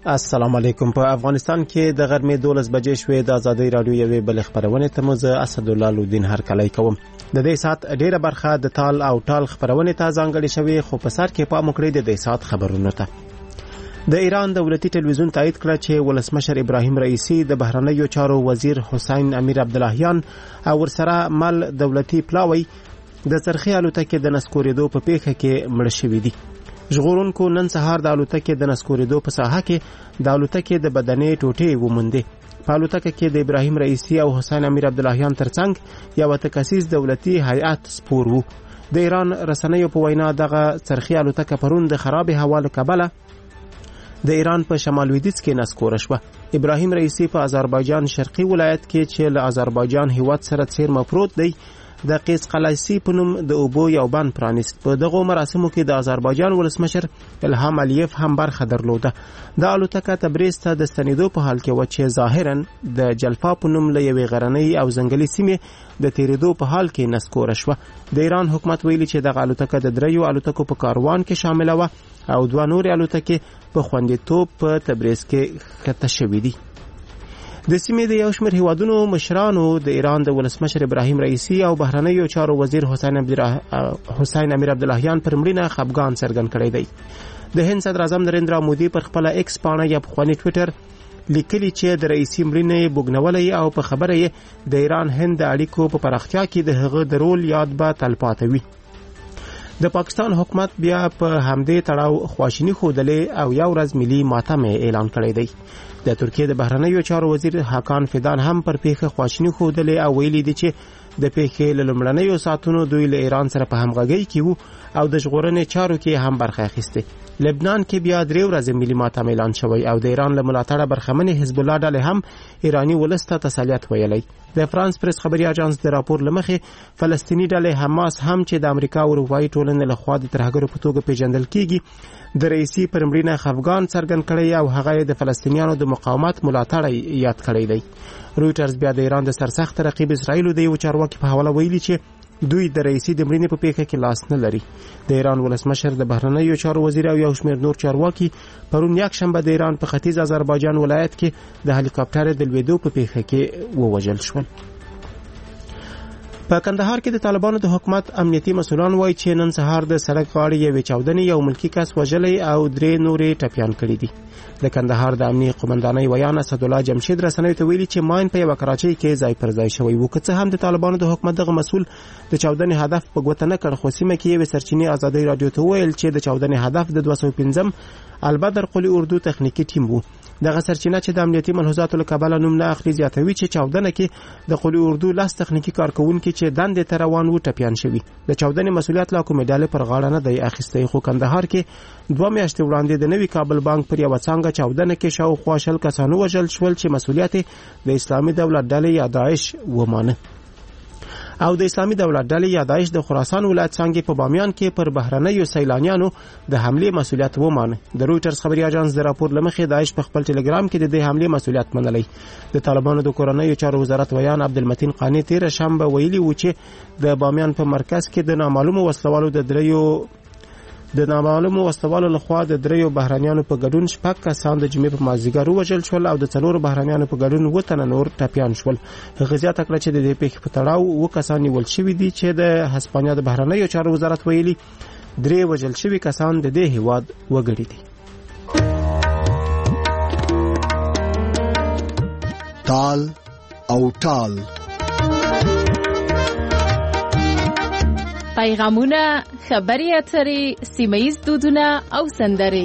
السلام علیکم. په افغانستان کې د غرمې 12 بجې شوې. د ازادي رادیو یوې بل خبرونه ته مو زه اسدالله لودین هرکلی کوم. د دې سات ډیره برخه د تال او ټال خبرونه ته ځانګړې شوې، خو په سر کې پام وکړئ د دې سات خبرونه ته. د ایران دولتي ټلویزیون تایید کړ چې ولسمشر ابراهیم رئیسی د بهرنیو چارو وزیر حسین امیر عبداللهیان او ورسره مل دولتي پلاوی د څرخي الوتکې د نسکورېدو په پیښه کې مړ شوي دي. ژغورونکو نن سهار د الوتکې د نسکورېدو په ساحه کې د الوتکې د بدنې ټوټې وموندې. په الوتکه کې د ابراهیم رئیسی او حسین امیر عبداللهیان ترڅنګ یو تکسیس دولتي هیئت سپور وو. د ایران رسنیو په وینا دغه څرخي الوتکه پرون د خراب هوا له کبله د ایران په شمال لویدیځ کې نسکوره شوه. ابراهیم رئیسی په آذربایجان شرقي ولایت کې چې له آذربایجان هیواد سره څیرمه پروت دی د قیس قلایسی په نوم د اوبو یو بند پرانیست. په دغه مراسمو کې د آذربایجان ولسمشر الهام الیف هم برخه درلوده. د الوتکه تبریز ته د ستنېدو په حال کې و چې ظاهرا د جلفا په نوم له یوې غرنۍ او ځنګلي سیمې د تیریدو په حال کې نسکوره شوه. د ایران حکومت ویلي چې دغه الوتکه د 3 الوتکو په کاروان کې شامله وه او 2 نورې الوتکې په خوندیتوب په تبریز کې ښکته شوې دي. د سیمې د یو شمېر هیوادونو مشرانو د ایران د ولسمشر ابراهیم رئیسی او بهرنیو چارو وزیر حسین امیر عبداللهیان پر مړینه خفګان څرګند کړی دی. د هند صدر اعظم نریندرا مودي پر خپل ایکس پاڼه یا پخواني ټویټر لیکلي چې د رئیسی مړینې بوګنولې او په خبره یې د ایران هند د اړیکو په پراختیا کې د هغه د رول یاد به تلپاتې وي. د پاکستان حکومت بیا په همدې تړاو خواشینی ښودلې او یو ورځ ملي ماتم اعلان کړی دی. د ترکیه د بهرنیو چارو وزیر حاکان فیدان هم پر پیښه خواشینی ښودلې او ویلي دي چې د پیښې له لومړنیو ساعتونو دوی له ایران سره په همغږۍ کې وو او د ژغورنې چارو کې هم برخه اخیسته. لبنان کې بیا 3 ورځې ملي ماتم اعلان شوی او د ایران له ملاتړه برخمنې حزب الله ډلې هم ایرانی ولس ته تسلیت ویلی. د فرانس پریس خبري اژانس د راپور لمخې فلسطینی ډلې حماس هم چې د امریکا او اروپایي ټولنې له خوا د ترهګرو په توګه پیژندل کیږي د رئیسی پر مړینه خفګان څرګند کړی او هغه د فلسطینیانو د مقاومت ملاتړ یاد کړی دی. رویټرز بیا د ایران د سرسخت رقیب اسرائیل د یو چارواکي په حواله ویلي چې دوی د رئیسی د مړینې په پیښه کې لاس نه لري. د ایران ولسمشر د بهرنیو چارو وزیر او یو شمېر نور چارواکي پرون یکشنبه د ایران په ختیځ آذربایجان ولایت کې د هلیکاپټر د لوېدو په پیښه کې ووژل شول. په کندهار کې د طالبانو د حکومت امنیتي مسؤلان وایي چې نن سهار د سړک غاړې یوې چاودنې یو ملکی کس وژلی او 3 نورې ټپیان کړي دي. د کندهار د امنیتي قومندانۍ ویان اسدالله جمشید رسنیو ته ویلي چې ماین په یو کراچۍ کې ځای پر ځای شوی و. که څه هم د طالبانو د حکومت دغه مسؤل د چاودنې هدف په ګوته نه کړ، خو سیمه کې یو سرچینې ازادي رادیو ته ویل چې د چاودنې هدف د 205 البدر قلی اردو تخنیکی ټیم وو. دغه سرچینه چې د امنیتي ملحوظاتو له کبله نوم نه اخلي زیاتوي چې چاودنه کې د قلی اردو لاس تخنیکی کارکونکي چې دندې ته روان وو ټپیان شوي. د چاودنې مسؤلیت لا کومې ډلې پر غاړه نه دی اخیستی، خو کندهار کې 2 میاشتې وړاندې د نوي کابل بانک پر یوه څانګه چاودنه کې شاوخوا 20 کسانو وژل شول چې مسؤلیت د اسلامي دولت ډلې یا داعش ومانه. او د اسلامي دولت ډلې یا داعش د خراسان ولایت څنګه په بامیان کې پر بهرنیو سیلانیانو د حمله مسؤلیت ومانه. د رویټرز خبري اژانس د راپور لمخې داعش په خپل ټلګرام کې د دې حمله مسؤلیت منلی. د طالبانو د کورنیو چارو وزارت ویان عبدالمتین قانی تیر شنبه ویلي و چې د بامیان په مرکز کې د نامعلومو وسلوالو لخوا د 3 بهرانيانو په ګډون 6 کسان د جمعې په مازیګر وژل شول او د 4 بهرانيانو په ګډون 2 تنه نور ټپیان شول. غزیات کړه چې د دې پیښې په تړاو 2 کسان نیول شوي دي چې د هسپانیا د بهرنیو چارو وزارت ویلي 3 وژل شوي کسان د دې هیواد وګړي دي. تال او ټال پیغامونه، خبري اترې، سیمه‌ییز دودونه او سندرې.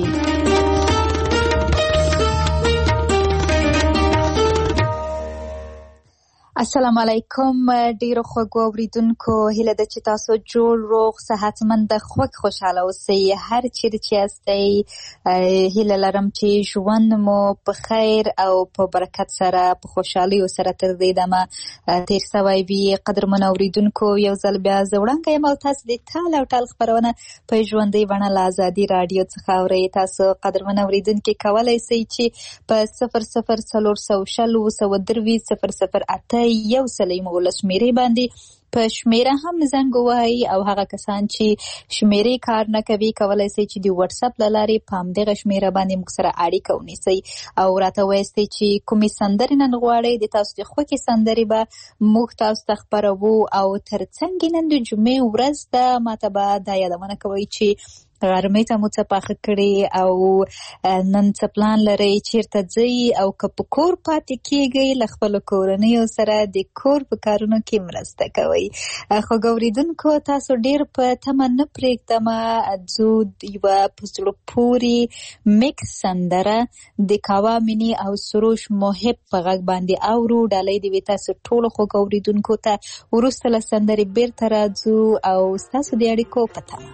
السلام علیکم ډیرو خوږو اوریدونکو، هیله ده چې تاسو جوړ روغ صحتمند خوشاله اوسئ. هر چیرې چې یاستئ هیله لرم چې ژوند مو په خیر او په برکت سره په خوشحالۍ سره تر دې دمه تیر سوی وي. قدرمن اوریدونکو، یو ځل بیا زه وړاندې یم او تاسو د تال او ټال خپرونه په ژوندۍ بڼه له ازادي رادیو څخه اورئ. تاسو قدرمن اوریدونکو کولی شئ چې په 0040 223 0008 119 باندې په شمیره هم زنګ ووهئ او هغه کسان چې شمیرې کار نه کوي کولی شي چې د واتس اپ له لارې په همدغه شمیره باندې موږ سره اړیکه ونیسئ او راته ووایاستئ چې کومې سندرې نن غواړئ د تاسو د خوښې سندرې به موږ تاسو ته خپروو او تر څنګ نن د جمعې ورځ ده ماته به دا یادونه کوئ چې غرمې ته مو څه پاخه کړي او نن څه پلان لرئ چیرته ځئ او که په کور پاتې کیږئ له خپلو کورنیو سره د کور په کارونو کې مرسته کوئ. خوږ اورېدونکو تاسو ډېر په تمه نه پرېږدمه ځو یوه په زړه پورې میکس سندره د کاوا میني او سروش محب په غږ باندې اورو. ډالۍ دې وي تاسو ټولو خوږ اورېدونکو ته. وروسته له سندرې بېرته راځو او ستاسو د اړیکو په تمه.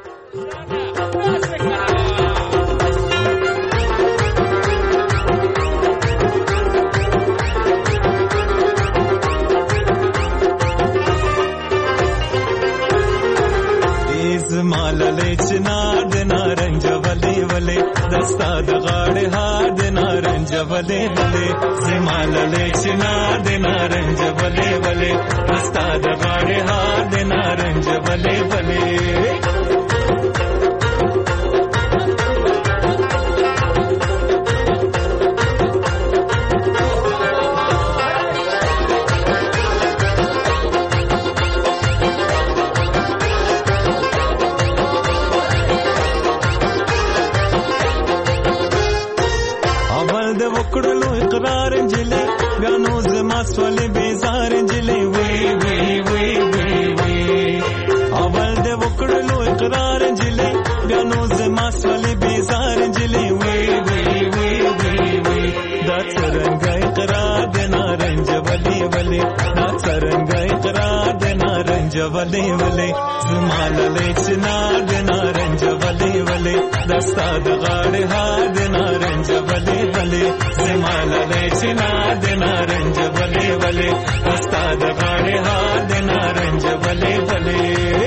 مالله چنار د نارنج ولې ولې دستا د غاړې هار د نارنج ولې ولې سمالله چنار د نارنج ولې ولې دستا د غاړې هار د نارنج ولې ولې وکړلو اقرار انجلې بیا نو زما سولې بیزار انجلې وی وی وی وی وی اول دې وکړلو اقرار انجلې بیا نو زما سولې بیزار انجلې وی وی وی وی وی دا څرنګه اقرار د نارنج ولې ولې دا څرنګه اقرار د نارنج ولې ولې زما للې چنار د نارنج ولې ولې دستا د غاړې هار د نارنج ولې ولې زماله چنار د نارنج ولې ولې دستا د غاړې هار د نارنج ولې ولې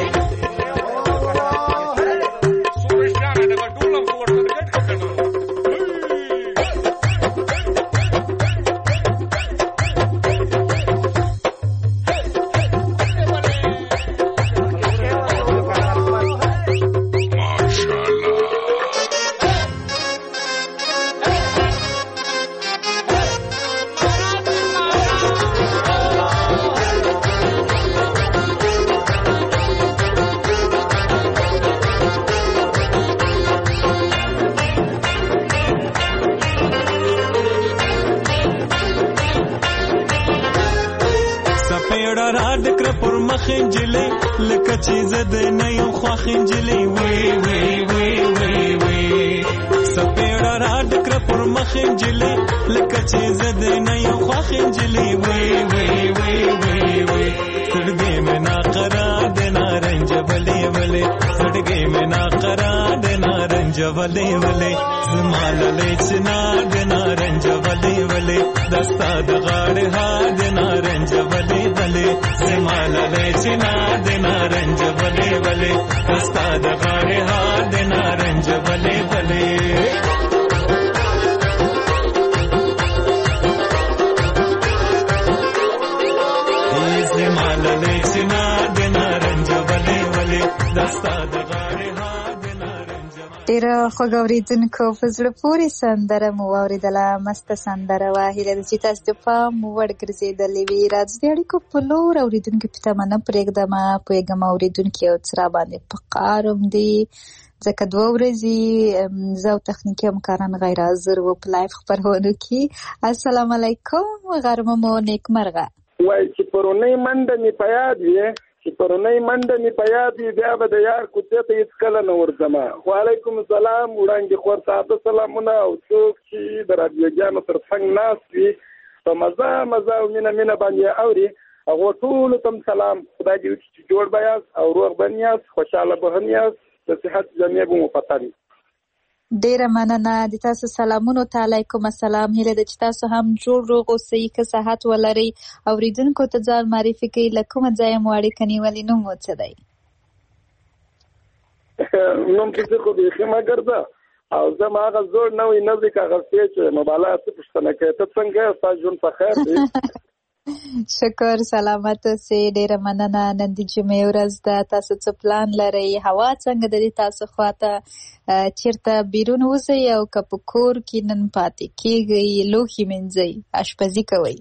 خنجلې لکه چې زده نه یو خوا خنجلې وی وی وی وی وی سپېړه را ډکره پر مخ خنجلې لکه چې زده نه یو خوا خنجلې وی وی وی وی وی سړګې مې ناقرار د نارنج ولې ولې سړګې مې ناقرار د نارنج ولې ولې زماله چنار د نارنج ولې ولې دستا د غاړې هار د نارنج ولې ولې زماله چنار د نارنج ولې ولې دستا د غاړې هار د نارنج ولې ولې زماله چنار د نارنج ولې ولې دستا د غاړې هار د نارنج ډېر خوږ اورېدونکو په زړه پورې سندره مو واورېدله. مسته سندره وه. هیله ده چې تاسو د پام وړ ګرځېدلې وي. راځو د اړیکو په لور اورېدونکي په تمه نه پرېږدمه. پوهېږم اورېدونکي یو څه راباندې په قار هم دي ځکه 2 ورځې زه او تخنیکي همکاران غیر حاضر وو په لایف خپرونو کې. السلام علیکم، غرمه مو نیکمرغه. وایي چې پرونۍ منډه مې په یاد وي بیا به د یار کوڅې ته هېڅکله نه ورځمه. وعلیکم السلام. وړاندې خور صاحب سلامونه او څوک چې د راډیوګانو تر څنګ ناست وي په مزه او مینه باندې اوري هغو ټولو ته سلام. خدای دې وکړي چې جوړ به یاست او روغ به یاست، خوشحاله به هم یاست، د صحت جامې به مو پته وي. ډیره مننه د تاسو سلامونو ته. علیکم السلام. هیله ده چې تاسو هم جوړ روغ اوسئ، که صحت ولرئ. اورېدونکو ته ځان معرفي کړئ، له کومه ځایه مو اړیکه نیولې، نوم مو څه دی؟ نوم کیسې خو بیخي مګر ده او زه ما هغه زوړ نوی نظر اغوستی چې مباله څه پوښتنه کوي. ته څنګه یې؟ ستا ژوند په خیر دی؟ شکر سلامت اوسئ. ډیره مننه. نن د جمعې ورځ ده، تاسو څه پلان لرئ؟ هوا څنګه د دې تاسو خواته؟ چیرته بیرون وځئ او که په کور کې نن پاتې کیږئ، لوښي مینځئ، اشپزي کوئ؟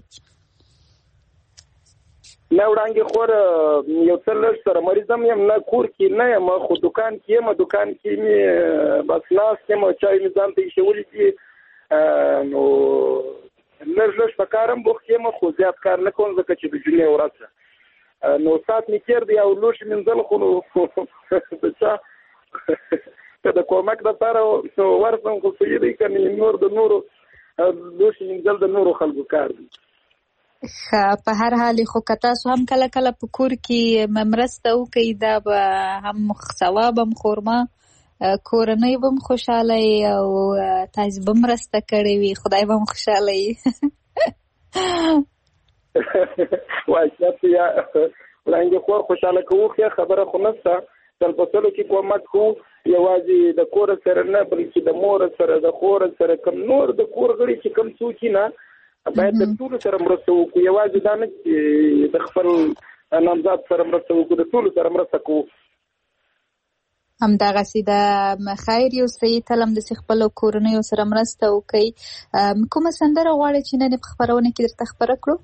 نه وړانګې خور یو څه لږ سره مریضم یم، نه کور کې نه یم، خو دکان کې یم. دکان کې مې بس ناست یم، چای مې ځان ته ایښولی دي، نو لږ په کارم بوخت یم، خو زیات کار نه کوم ځکه چې د جمعې ورځ ده. نو ساعت مې تېر دی او لوښي مینځل خو نو د چا د کومک دپاره ورسم، خو صحیح دی که نور د نورو لوښي مینځل د نورو خلکو کار دی. په هر حال خو که تاسو هم کله کله په کور کې مرسته وکړئ، دا به هم ثواب هم خورما، کورنۍ به هم خوشحاله او تاسو به مرسته کړې وي، خدای به هم خوشحاله وي. واجب یا وړانګې خور خوشحاله کوو ښه خبره خو نشته. تل په سلو کې کومک کوو، یوازې د کور سره نه بلکې د مور سره، د خور سره، کم نور د کور غړي چې کم څوک نه باید د ټولو سره مرسته وکړو. یوازې دا نه چې د خپل نامزاد سره مرسته وکړو، د ټولو سره مرسته کوو. همدغسې د خیر یو صحیح تلم داسې خپلو کورنیو سره مرسته وکړئ. کومه سندره غواړئ چې نن په خپرونه کې درته خپره کړو؟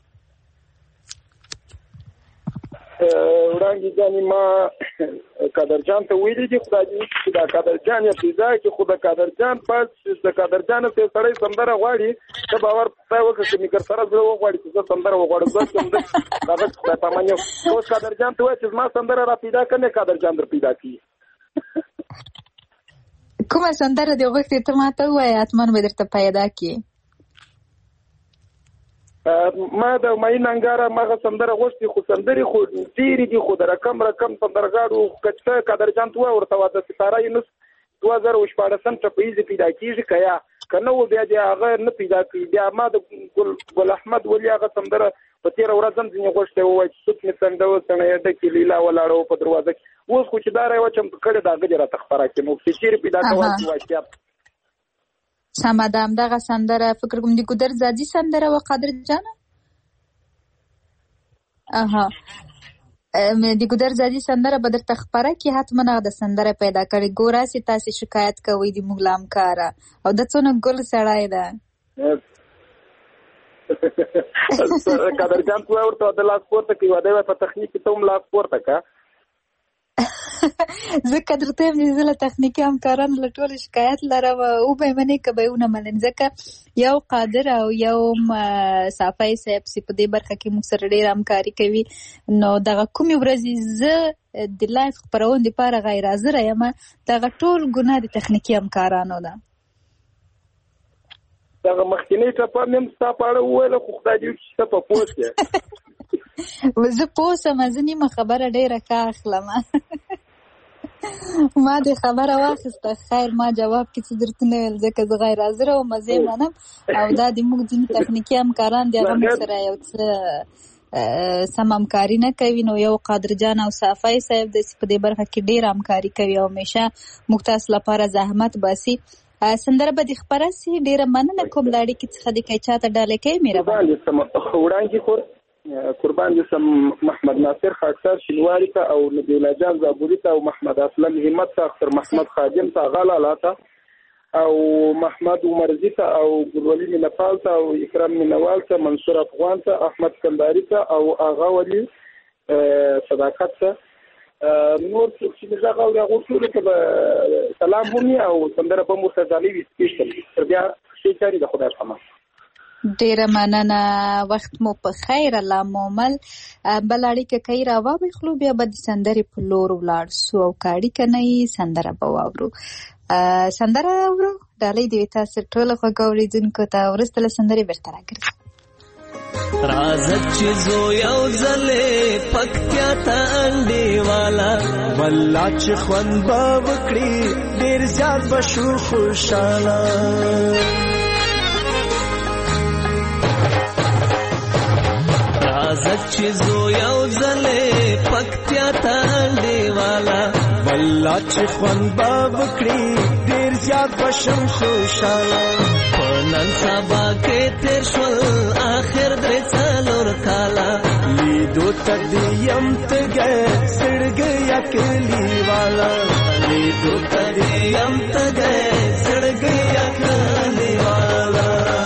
وړانګې جانې ما قادرجان ته ویلي دي، خدای دې چې دا قادرجان یې پیدا کړي، خو د قادرجان پس د قادرجان ته سړی سندره غواړي، ته باور خدای وکړه چې مې سره زړه وغواړي چې زه سندره وغواړم، زه هغه خدای پامان یم. اوس قادرجان ته وایي چې زما سندره را پیدا کړه، نه قادرجان در پیدا کړي. کومه سندره دې غوښتې ته ما ته ووایه، حتما به درته پیدا کړي. ما د ماین انګاره ماغه سندره غوښتي، خو سندرې خو ډېرې دي، خو د رقم سندرغاړو کچته قادرجان ته ورته واده ستاره یونس 2014 ټپیزې پیدا کېږي که یا که نه و بیا دې هغه نه پیدا کړي. بیا ما د ګل احمد ولي هغه سندره په تېره ورځ هم ځینې غوښتی ووایي چې سوت مې څنډه و څڼه ډکې لیلا ولاړه و په دروازه کې. اوس خو چې دا رایوه چمتو کړې د هغه دې راته خپره کړې، نو چې چېرې پیدا کولی چې واقعیت سمه ده. همدغه سندره فکر کوم د ګودر زادي سندره وه قادر جانه. د ګودر زادي سندره به درته خپره کړي، حتما هغه د سندره پیدا کړي. ګوره چې تاسې شکایت کوئ د موږ له همکاره، او د څونه ګل سړی ده. قادرجان ته ورته د لاس پورته کړي، واده یې په تخنیک کې ته هم لاس پورته کړه. ځکه درته یم چې زه له تخنیکي همکارانو له ټولو شکایت لرم، وبه یې منې که به یې ونه منم، ځکه یو قادر او یو صافی صاحب چې په دې برخه کې موږ سره ډېره همکاري کوي. نو دغه کومې ورځې زه د لایف خپرونې دپاره غیر حاضره یم، دغه ټول ګناه د تخنیکي همکارانو ده. دغه مخکینۍ ټپه مې هم ستا په اړه وویله، خو خدای دې وکړي چې ته په پوه شې. زه پوه شم، زه نیمه خبره ډېره ښه اخلم. ما دې خبره واخیسته، خیر ما جواب کې څه درته نه ویل، ځکه زه غیر حاضره وم، زه یې منم. او دا د موږ ځینې تخنیکي همکاران دي، هغه موږ سره یو څه سم همکاري نه کوي. نو یو قادرجان او صافی صاحب داسې په دې برخه کې ډېره همکاري کوي او همیشه موږ تاسو لپاره زحمت باسي. سندره به دې خپره سي. ډېره مننه کوم له اړیکې څخه دې که چاته ډالۍ کوي مهرباني. وړانګې خور قربان دې سم محمد ناصر خاکسار شینواري ته او نبی الله جان زابوري ته او محمد اسلم همت ته، اختر محمد خادم ته، غلاله ته او محمد عمرزي ته او ګلولي مینپال ته او اکرام مینوال ته، منصور افغان ته، احمد کنداري ته او آغا ولی صداقت ته. نور څوک چې زه غواړم هغو ټولو ته به سلام ومي او سندره به مو سزالي وي سپېشل. تر بیا ښې چارې د خدای په امان. ډیره مننه، وخت مو په خیر، الله مو مل. بل اړیکه کوي راوابخلو، بیا به د سندرې په لور ولاړ سو، او که اړیکه نه وي سندره به واورو. سندره اورو ډالۍ دې وي تاسو ټولو خوږو اورېدونکو ته. وروسته له سندرې بېرته راګرځو. رازت چې زو یو ځلې پکتیا ته انډیواله، والله چې خوند به وکړي ډېر زیات به شو خوشحاله. رازت چې زو یو ځلې پکتیا ته انډیواله، والله چې خوند به وکړي ډېر زیات بشم خوشاله پنن سبا کې تیر شول آخر درې څلور کاله لیدو تدیم تګه سړګي اکلی والا لیدو تدیم تګه سړګي اکلی والا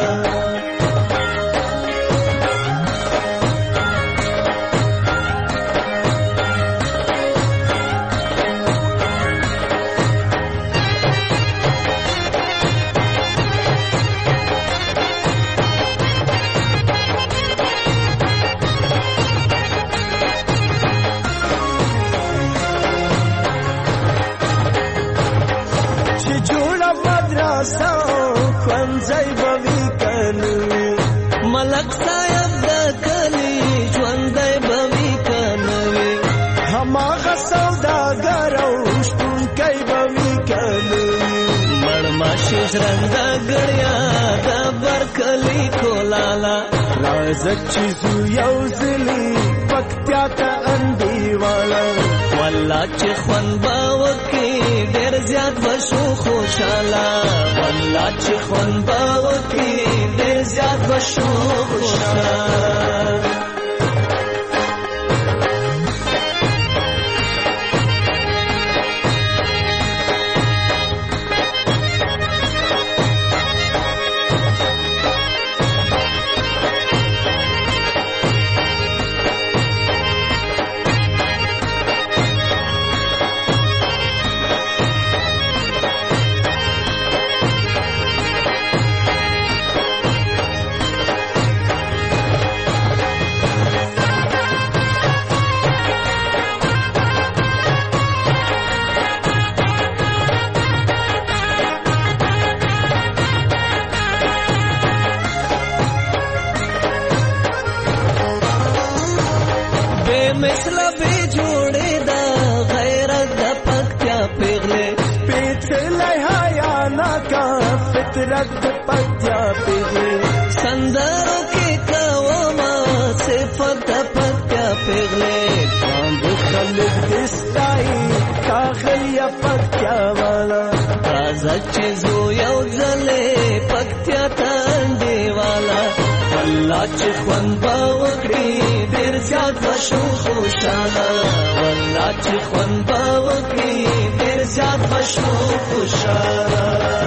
ملک صاحب د کلی ژوندی بوي کنوي هماغه سوداګر او شپونکی بوي کنوي مړماشي ژرنده ګړیا د برکلی کولاله راځه چې زو یو ځلي پکتیا ته انډیواله والله چې خوند به وکړي ډېر زیات به شو خوشحاله والله چې خوند به وکړي ډېر زیات به شو خوشحاله مثلا به جوړې دا غیرت د پکتیا پیغلې پیڅلې حیا ناکا فطرت د پکتیا پیغلې سندرو کې کوما صفت د پکتیا پیغلې باندې خلک دستای کاغلیا پکتیا والا راځه چې زو یو ځلې پکتیا تاندې والا والله چې خوند به وکړي ډېر زیات به شو خوشحاله والله چې خوند به وکړي ډېر زیات به شو خوشحاله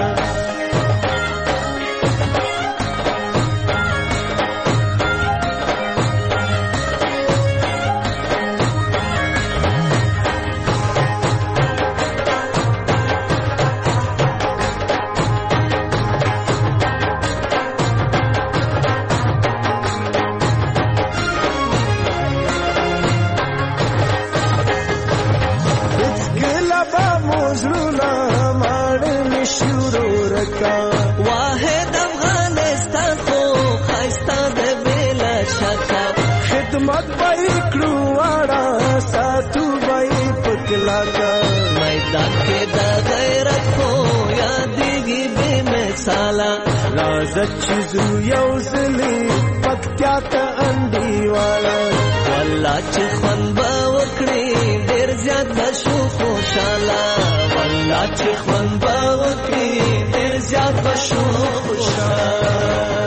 واحد افغانستان خو خایسته د بلا شکه خدمت به کړو واړه ساتو به پکلاکه میدان کې د غیرت خو یادېږي بې مثاله راځه چې زو یو ځلې پکتیا ته انډیواله والله چې خوند به وکړي ډېر زیات به شو خوشحاله والله چې خوند به وکړي ډېر زیات به شو خوشحاله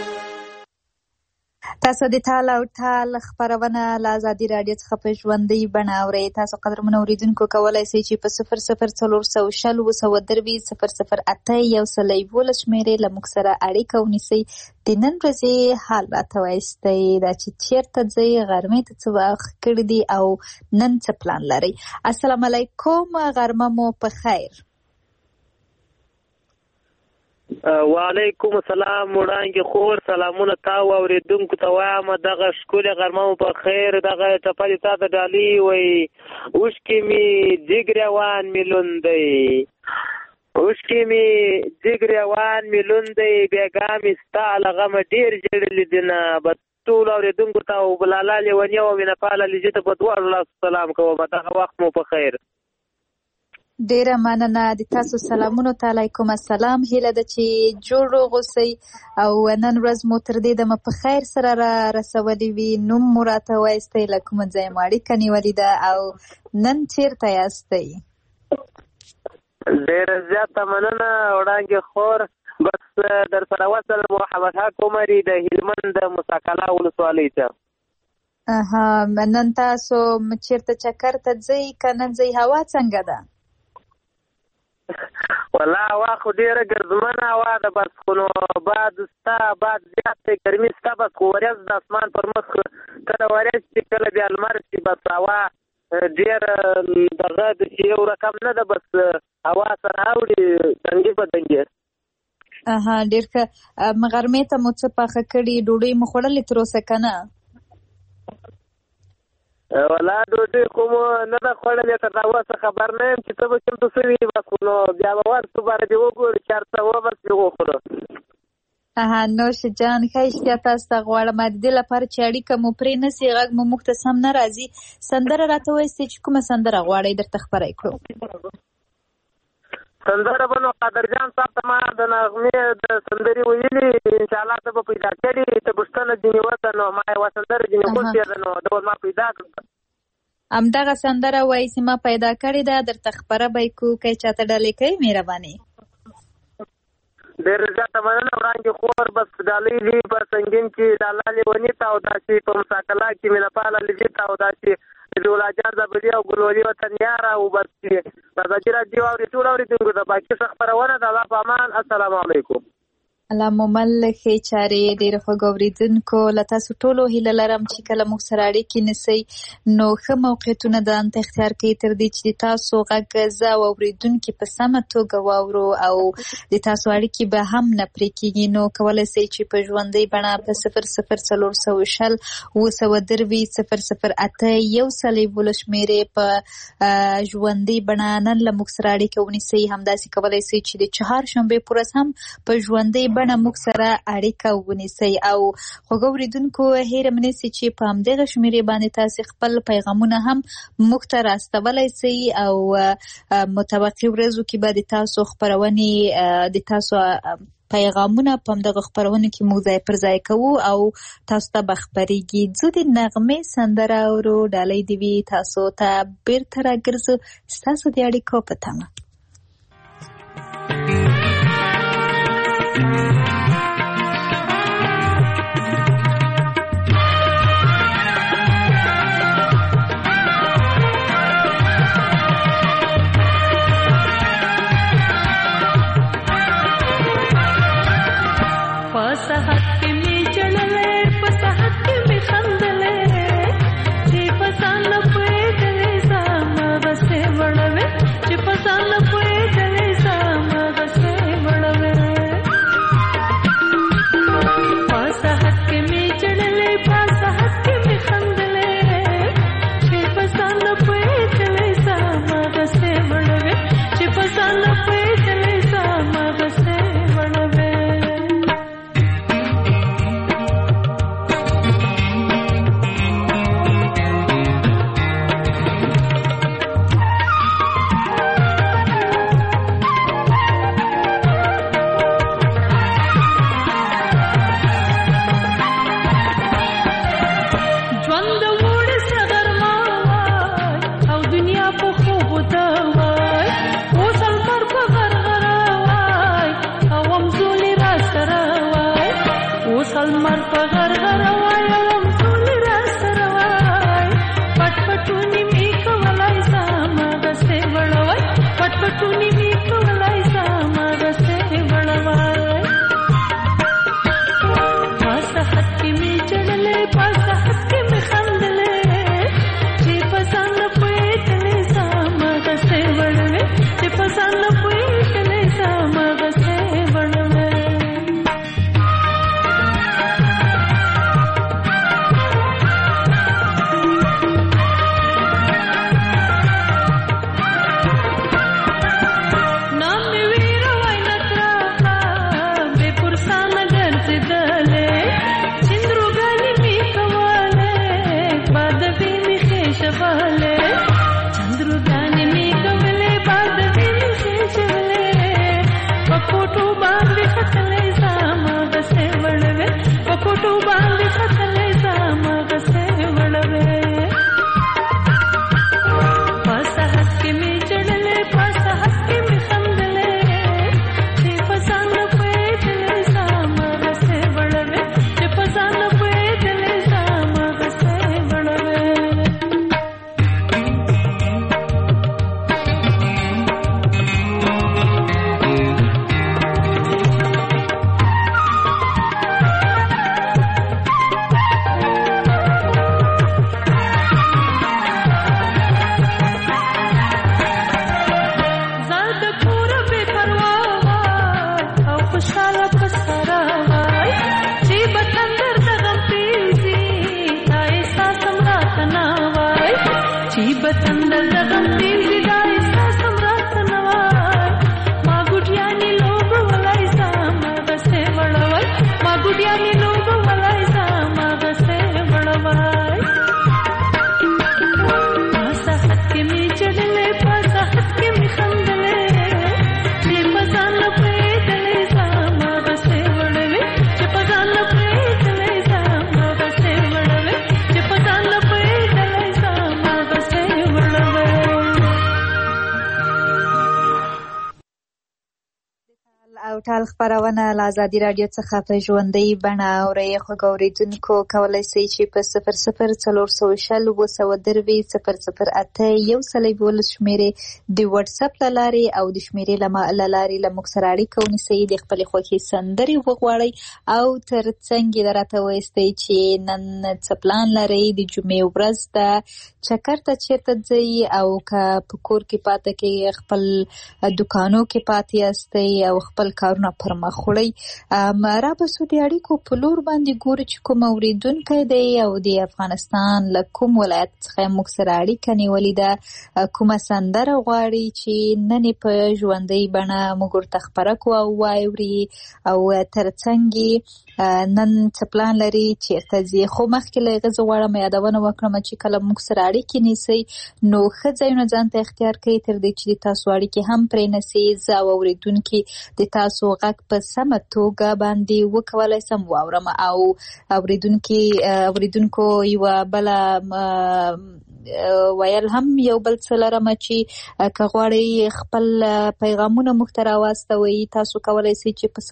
تاسو د ټال او ټال خبرونه له ازادي راډیو څخه په ژوندۍ بڼه اورئ. تاسو قدرمنو اوریدونکو کولی شئ چې په 0040200008 شمیرې له موږ سره اړیکه ونیسئ. د نن ورځې حال راته وایستئ دا چې چیرته ځئ، غرمې ته څه وخت کړی دی او نن څه پلان لرئ. السلام علیکم، غرمه مو په خیر. وعلیکم السلام وړاندې خور سلامونه تا اوریدونکو ته وایم دغه ښکلې غرمه مو په خیر. دغه ټپلې تا ته ډالۍ وایي اوښکې مې جګروان مې لوند دی، اوښکې مې جګروان مې لوند دی، بېګا مې ستا له غمه ډېر ژړلي دینه. به ټولو اوریدونکو ته او بلاله لیوني او مینه پاله لجې ته په دواړو لاسو سلام کوم. دغه وخت مو په خیر. ډیره مننه د تاسو سلامونو ته. علیکم السلام. هیله ده چې جوړ روغ اوسئ او نن ورځ مو تر دې دمه په خیر سره را رسولې وي. نوم مو راته وایستئ، له کومه ځایه مو اړیکه نیولې ده او نن چیرته یاستئ؟ ډېر زیاته مننه وړانګې خور. بس در سره وصل محمد حق عمري د هلمند د مساکلا ولسوالۍ ته. نن تاسو چیرته چکر ته ځئ که نه ځئ؟ هوا څنګه ده؟ والله هوا خو ډېره ګردمنه هوا ده، بس خو نو باد شته، باد زیات دی، ګرمي شته، بس خو ورځ د اسمان پر مخ کله ورځ شي کله بیا لمر شي، بس هوا ډېره دغه چې یو رقم نه ده، بس هوا سره اوړي دنګې په دنګې. ډېر ښه. غرمې ته مو څه پاخه کړي؟ ډوډۍ مو خوړلې تر اوسه که نه؟ والله ډوډۍ خو مو نه ده خوړلې، تر اوسه خبر نه یم چې څه به چمتو شوي، بس خو نو بیا به ورسو باره دې وګورو چې هر څه وبس دې وخورو. نوش جان، ښه اشتیا تاسو ته غواړم. د دې لپاره چې اړیکه مو پرې نه سي، غږ مو موږ ته سم نه راځي، سندره راته وایاستئ چې کومه سندره غواړئ درته خپره کړو؟ سندره به نو قادرجان صاحب ته ما د نغمې د سندرې ویلي، انشاءالله ته به پیدا کړي، ته پوښتنه ځینې وکړه نو ما یوه سندره ځینې خوښې ده نو ډول ما پیدا کړه. همدغه سندره وایي چې ما پیدا کړې ده، درته خپره به یې کړو. که یې چاته ډالۍ کوي مهرباني. ډېر زیاته مننه وړانګې خور. بس ډالۍ دي په سنګین کې د الله لیوني ته او داسې په مساکلا کې مینهپاله لجي ته او داسې دولا جان زبدي او ګلولي وطن یاره او بس چې ازادي راډیو اوري ټول اورېدونکو ته باقي څه خپرونه د الله په امان. السلام علیکم. الله مو مل ښې چارې. ډېره خوږ اورېدونکو، له تاسو ټولو هیله لرم چې کله موږ سره اړیکې نیسئ نو ښه موقعیتونه ځان ته اختیار کړئ تر دې چې د تاسو غږ زه او اورېدونکي په سمه توګه واورو او د تاسو اړیکې به هم نه پرې کېږي. نو کولی شئ چې په ژوندۍ بڼه په 00420 902 008 1 شمېرې په ژوندۍ بڼه نن له موږ سره اړیکه ونیسئ. همداسې کولی شئ چې د چهارشنبې په ورځ هم په ژوندۍ بڼه موږ سره اړیکه ونیسئ. او خوږو اورېدونکو هېره مه نیسئ چې په همدغه شمېرې باندې تاسې خپل پیغامونه هم موږ ته راستولی سئ او متوقع ورځو کې به د تاسو خپرونې د تاسو پیغامونه په همدغه خپرونو کې موږ ځای پر ځای کوو او تاسو ته به خپرېږي. ځو د نغمې سندره اورو، ډالۍ دې وي تاسو ته بېرته راګرځو ستاسو د اړیکو په تمه. او ټال خبرونه له ازادي رادیو څخه په ژوندۍ بڼه اورئ. خوږ اورېدونکو کولی شئ چې په 00403008 شمېرې د واتساپ له لارې او د شمېرې له لارې له موږ سره اړیکه ونیسئ، د خپلې خوښې سندرې وغواړئ او ترڅنګ یې راته ووایئ چې نن څه پلان لرئ، د جمعې ورځ ده، چکر ته چېرته ځئ او که په کور کې پاته کې خپل دکانو کې پاتې یاستئ او خپل کارونه پر مخ وړئ. رابسو د اړیکو په لور باندې ګورو چې کوم اورېدونکی دی او د افغانستان له کوم ولایت څخه موږ سره اړیکه نیولې ده، کومه سندره غواړي چې نن په ژوندۍ بڼه موږ ورته خپره کړو او واوري او ترڅنګ نن څه پلان لري، چېرته ځي. خو مخکې له هغه زه غواړم یادونه وکړم چې کله موږ سره اړیکې نیسئ نو ښه ځایونه ځان ته اختیار کړئ تر دې چې د تاسو اړیکې هم پرې نسي. زه او اورېدونکي د تاسو غږ په سمه توګه باندې وکولی سم واورم او اورېدونکو یوه بله ویل هم یو بل څه لرم چې که غواړئ خپل پیغامونه موږ ته راواستوئ، تاسو کولی شئ چې په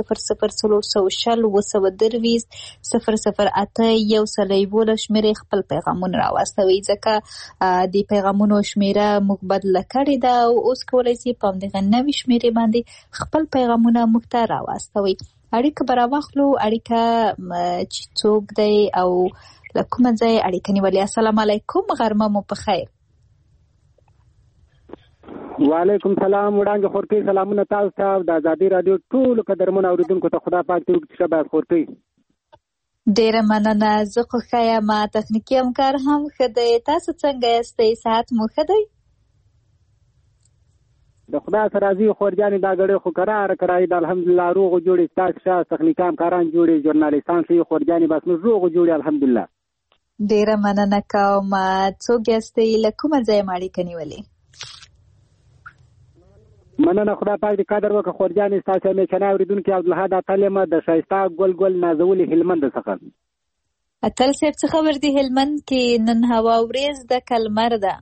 00402008 شمېرې خپل پیغامونه راواستوئ، ځکه د پیغامونو شمېره موږ بدله کړې ده او اوس کولی شئ په همدغه نوې شمېرې باندې خپل پیغامونه موږ ته راواستوئ. اړیکه به راواخلو. اړیکه چې څوک دی او له کومه ځای اړیکه نیولې؟ السلام علیکم، غرمه مو په خیر. وعلیکم سلام وړانګې خورکۍ، سلامونه تاسو ته د ازادي رادیو ټولو قدرمنو اورېدونکو ته. خدا پاک دې وکړي ښه باید خورکۍ. ډېره مننه، زه خو ښه یم، تخنیکي همکار هم ښه دی. تاسو څنګه یاستئ؟ صحت مو ښه دی؟ د خدا سره راضي خورجانې دا ګړی خو کرایي ده، الحمدلله روغ جوړې، ستاسو ښه تخنیکي همکاران جوړې، ژورنالیستان ښه خورجانې، بس موږ روغ جوړې الحمدلله. ډېره مننه کوم. څوک یاستئ؟ له کومه ځایه مو اړیکه نیولې؟ مننه، خدا پاک دې قدر وکړه خورجانې. ستاسو همیشنی اورېدونکي عبدالحد اتل یم د ښایسته ګل نازولي هلمند څخه. اتل صاحب څه خبر دی هلمند کې؟ نن هوا وریځ ده که لمر ده؟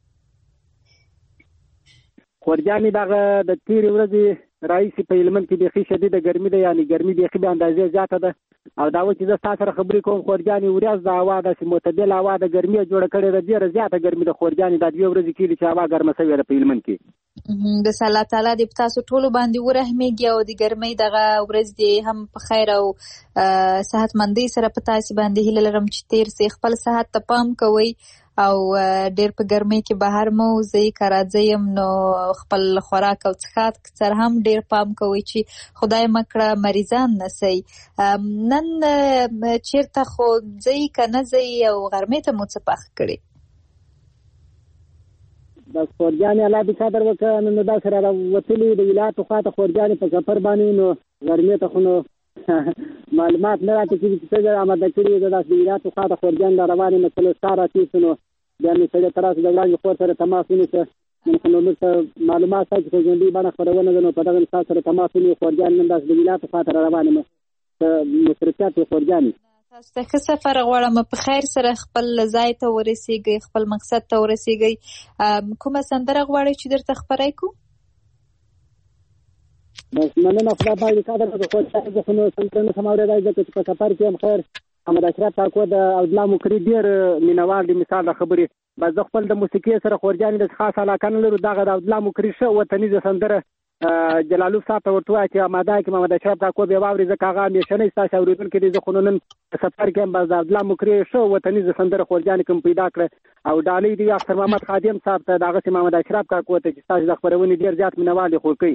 خورجانې دغه د تېرې ورځې راهیسې په هلمند کې بیخي شدیده ګرمي ده، یعنې ګرمي بیخي به اندازې زیاته ده. او دا و چې زه ستا سره خبرې کوم خورجانې، وریځ د هوا داسې معتدل هوا د ګرمي جوړه کړې ده، ډېره زیاته ګرمي ده خورجانې. دا 2 ورځې کېږي چې هوا ګرمه شوې ده په هلمند کې. بس الله تعالی دې په تاسو ټولو باندې ورحمېږي او د ګرمۍ دغه ورځ دې هم په خیر او صحتمندۍ سره په تاسې باندې هیله لرم چې تېر سي. خپل صحت ته پام کوئ او ډېر په ګرمۍ کې بهر مه وځئ. که راځئ هم نو خپل خوراک او څښاک سره هم ډېر پام کوئ چې خدای مه کړه مریضان نه سئ. نن چېرته خو ځئ که نه ځئ او غرمې ته مو څه پخ کړي؟ بس خورجانې الله دې قدر وکړه، نن نو داسې راوتلي د ولایاتو خواته خورجانې په سفر باندې، نو غرمې ته خو نو معلومات نه راته کېږي چې څه آماده کړي زه داسې د ولایاتو خواته خورجانې را روان یم. څلور ستا راتېر نو بیا مې سړی ته راسه د وړاندې خور سره تماس ونیسه، نن خو نو موږ ته معلومات شته چې په ژوندۍ بڼه خپرونه ده، نو په دغه ستا سره تماس ونیو خورجانې. نن داسې د ولایاتو خواته را روان یم په مصروفیت وي خورجانې. تاسو ته ښه سفر غواړم، په خیر سره خپل ځای ته ورسېږئ، خپل مقصد ته ورسېږئ. کومه سندره غواړئ چې درته خپره کړو؟ بس مننه، خدا پاک دې قدر وکړه خورجانې. زه خو نو سندره نه شم اورېدای ځکه چې په سفر کې یم. خیر محمد اشرف کاکو د عبدالله مکري ډېر مینهوال دی، مثال د خبرې. بس زه خپل د موسیقۍ سره خورجانې د خاص علاقه نه لرو. دغه د عبدالله مکري ښه وطنیزه سندره جلالوف صاحب ته ورته وایه چې اماده کړي محمد اشرف کاکو بیا واوري، ځکه هغه همیشنی ستاسې اورېدونکی دی. زه خو نن په سفر کې یم. بس د عبدالله مکري ښه وطنیزه سندره خورجانې کوم پیدا کړه او ډالۍ دی اختر محمد خادم صاحب ته، دغسې محمد اشرف کاکو ته چې ستاسې د خپرونې ډېر زیات مینهوال دی خورکۍ.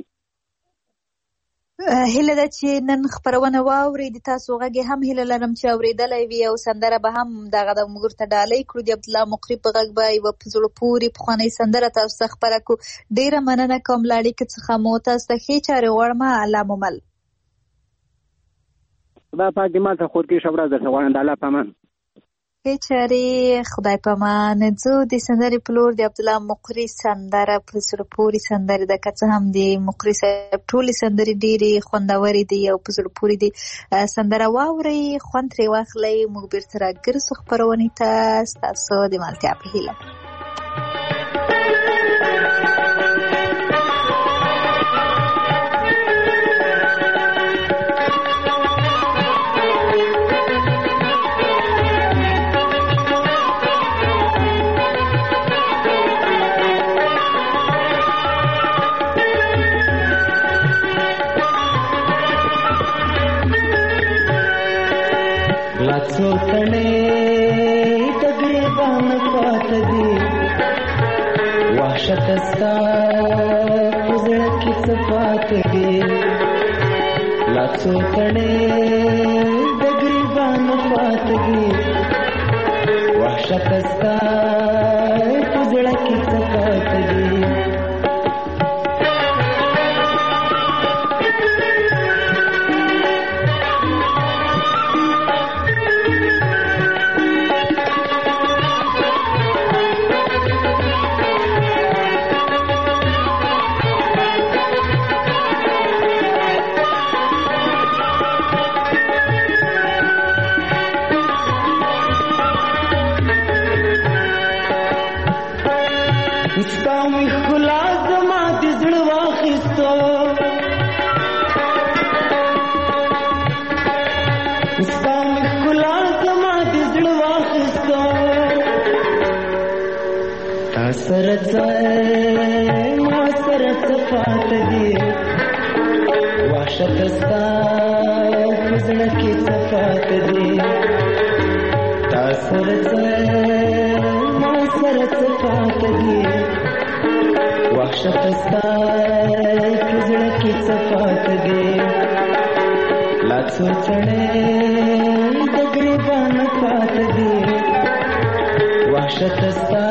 هیله ده چې نن خپرونه واورئ. د تاسو غږ هم هیله لرم چې اورېدلی وي او سندره به هم دغه د موږ ورته ډالۍ کړو. د عبدالله مقري په غږ به یوه په زړه پورې پخوانۍ سندره تاسو ته خپره کړو. ډېره مننه کوم له اړیکې څخه مو. تاسو ته ښې چارې غواړم. الله مو مل. خدا پاک دې ما ته خورکۍ ښه ورځ درته غواړم. د الله په امان. ښې چارې، خدای په امان. ځو د سندرې په لور. د عبدالله مقري سندره په زړه پورې سندرې ده، که څه هم د مقري صاحب ټولې سندرې ډېرې خوندورې دي او په زړه پورې دي. سندره واورئ، خوند ترې واخلئ. موږ بېرته راګرځو خپرونې ته ستاسو د ملتیا په هیله. وحشت ستا پزړه کې څه پاتې دي لا څو تڼې د ګریبانو پاتې دي وحشت ستا پزړه کې څه پاتې دي سره ما سره صفات دي وحشت ستا پزړه کې صفات دي تا سره ما سره صفات دي وحشت ستا پزړه کې صفات دي لا څو تڼې د ګریبان پات دي وحشت ستا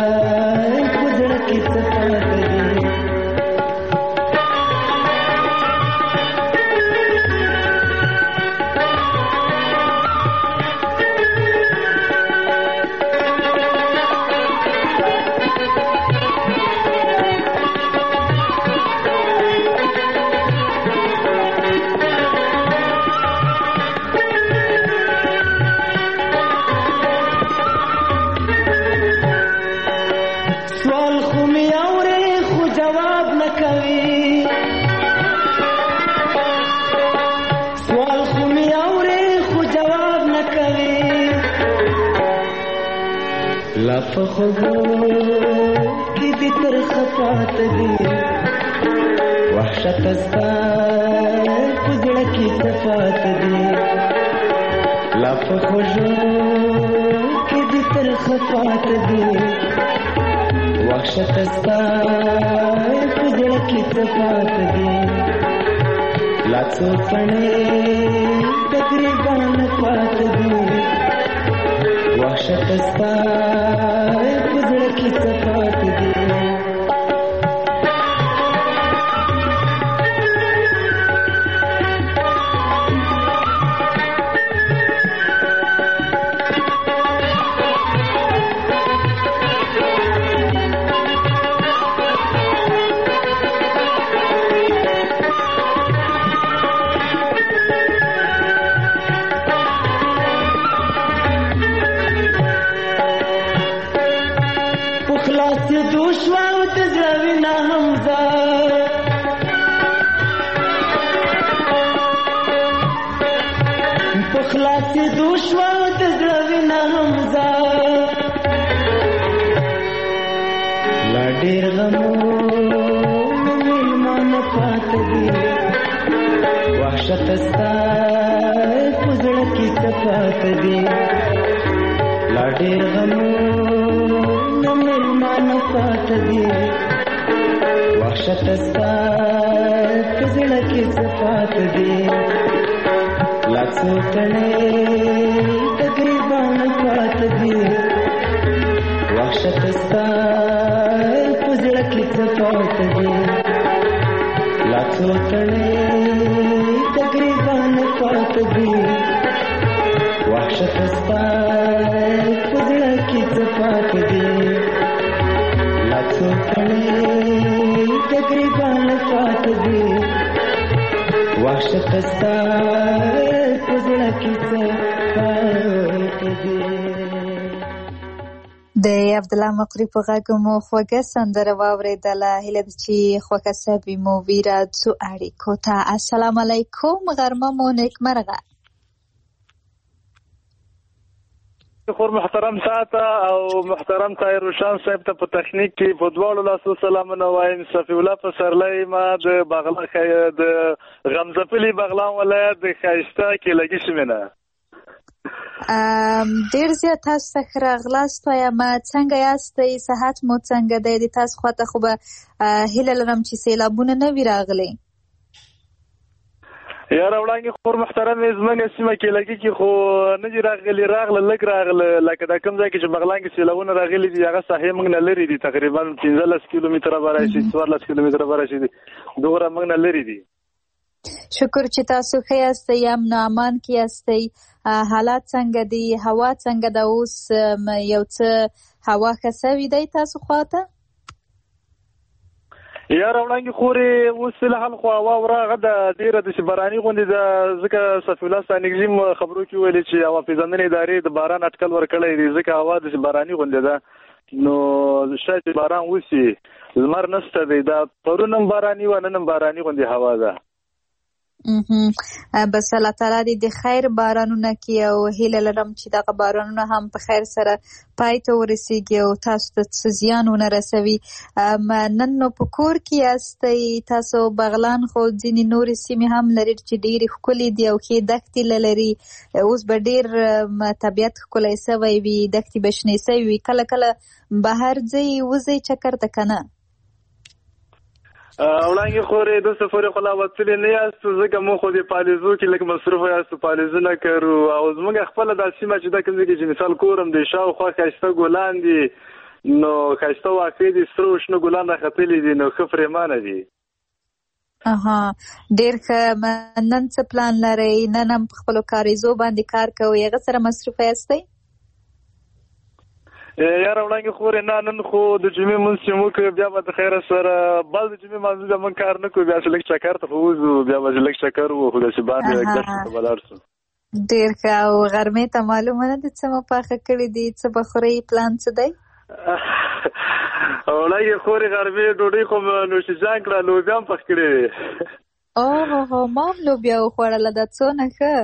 فخبو کی دی تر خفات دی وحشت ستا پزړه کی صفات دی لا فخبو کی دی تر خفات دی وحشت ستا پزړه کی صفات دی لا څو تڼې تقریباً پات دی وحشت ستا پزړه کې صفات دي ډېر غمونه مېلمانه پاته دي وحشت ستا پزړه کې څه پاته دي لا ډېر غمونه مېلمانه پاته دي وحشت ستا پزړه کې څه پاته دي لا څو تڼې د ګریبان پاته دي وحشت ستا پزړه کې څه پاته دي لا څو تڼې د ګریبان پاته دي وحشت ستا پزړه کې څه پاته دي لا څو تڼې د ګریبان پاته دي وحشت ستا پزړه کې څه پاته دي. د عبدالله مقری په غږ مو خوږه سندره واورېدله. هیله ده چې خوښه سوي مو ویره ځو اړیکو ته. السلام علیکم، غرمه مو نیکمرغه. خور محترم ساته او محترم طاهر روشان صاحب ته په تخنیک کې په دواړو لاسو سلامونه وایم. صفي الله پسرلی ما د بغلا د غمزپلي بغلان ولایت د ښایسته کیلګي شمینه. ډیر زیات تاسو څخه راغلاست وایم څنګه یاستئ صحت مو څنګه دی د تاسو خواته خو به هیله لرم چې سیلابونه نه وي راغلي یاره وړاندې خور محترم زموږ سیمه کې لګي کې خو نه دي راغلي لږ راغله لکه دا کوم ځای کې چې بغلان کې سیلابونه راغلي دي هغه ساحې موږ نه لري دي تقریبا 15 کیلومتره به راشي 14 کیلومتره به راشي دومره موږ نه لري دي شکر چې تاسو ښه یاستئ امن امان کې یاستئ حالات څنګه دي هوا څنګه ده اوس یو څه هوا ښه سوي دی تاسو خواته یاره وړاندې خورې اوس فلحال خو هوا وراغه ده ډېره داسې باراني غوندې ده ځکه صفي الله ستانکزي خبرو کې ویلې چې هوا پېژندنې ادارې د باران اټکل ورکړی دی ځکه هوا داسې باراني غوندې ده نو شاید چې باران وشي لمر نشته دی دا پرون هم باراني وه نن هم باراني غوندې هوا ده بس الله تعالی دې د خیر بارانونه کوي او هیله لرم چې دغه بارانونه هم په خیر سره پای ته ورسیږي او تاسو ته څه زیان ونه رسوي نن نو په کور کې یاستئ تاسو بغلان خو ځینې نورې سیمې هم لري چې ډېرې ښکلې دي او ښې دښتې لري اوس به ډېر طبیعت ښکلی سوی وي دښتې به شنې سوي وي کله کله بهر ځئ وځئ چکر ته که نه وړاندې خورې د سفر خو لا وتلې نه یاستو ځکه موږ خو د پالیزو کې لږ مصروفه یاستو پالیزونه کوو او زموږ خپله دا سیمه چې دا کوم ځای کې چې مثال کورم دی شاوخوا ښایسته ګلان دي نو ښایسته واقع دي سره او شنه ګلان راختلي دي نو ښه پرېمانه دي ډېر ښه نن څه پلان لرئ نن هم په خپلو کاریزو باندې کار کوئ هغه سره مصروفه یاستئ یاره وړاندې خورې نه نن خو د جمعې مونځ چې موږ بیا به د خیره سره بعد د جمعې مانځه بیا موږ کار نه کوو بیا چې لږ چکر ته خو وځو بیا به چې لږ چکر وو خو داسې باندې ګټ ته به لاړ شو ډېر ښه او غرمې ته معلومه نه ده څه مو پاخه کړي دي څه به خورئ پلان څه دی وړاندې خورې غرمې ډوډۍ خو نوشیجان کړه لوبیا هم پخ کړې وې ما هم لوبیا وخوړله دا څونه ښه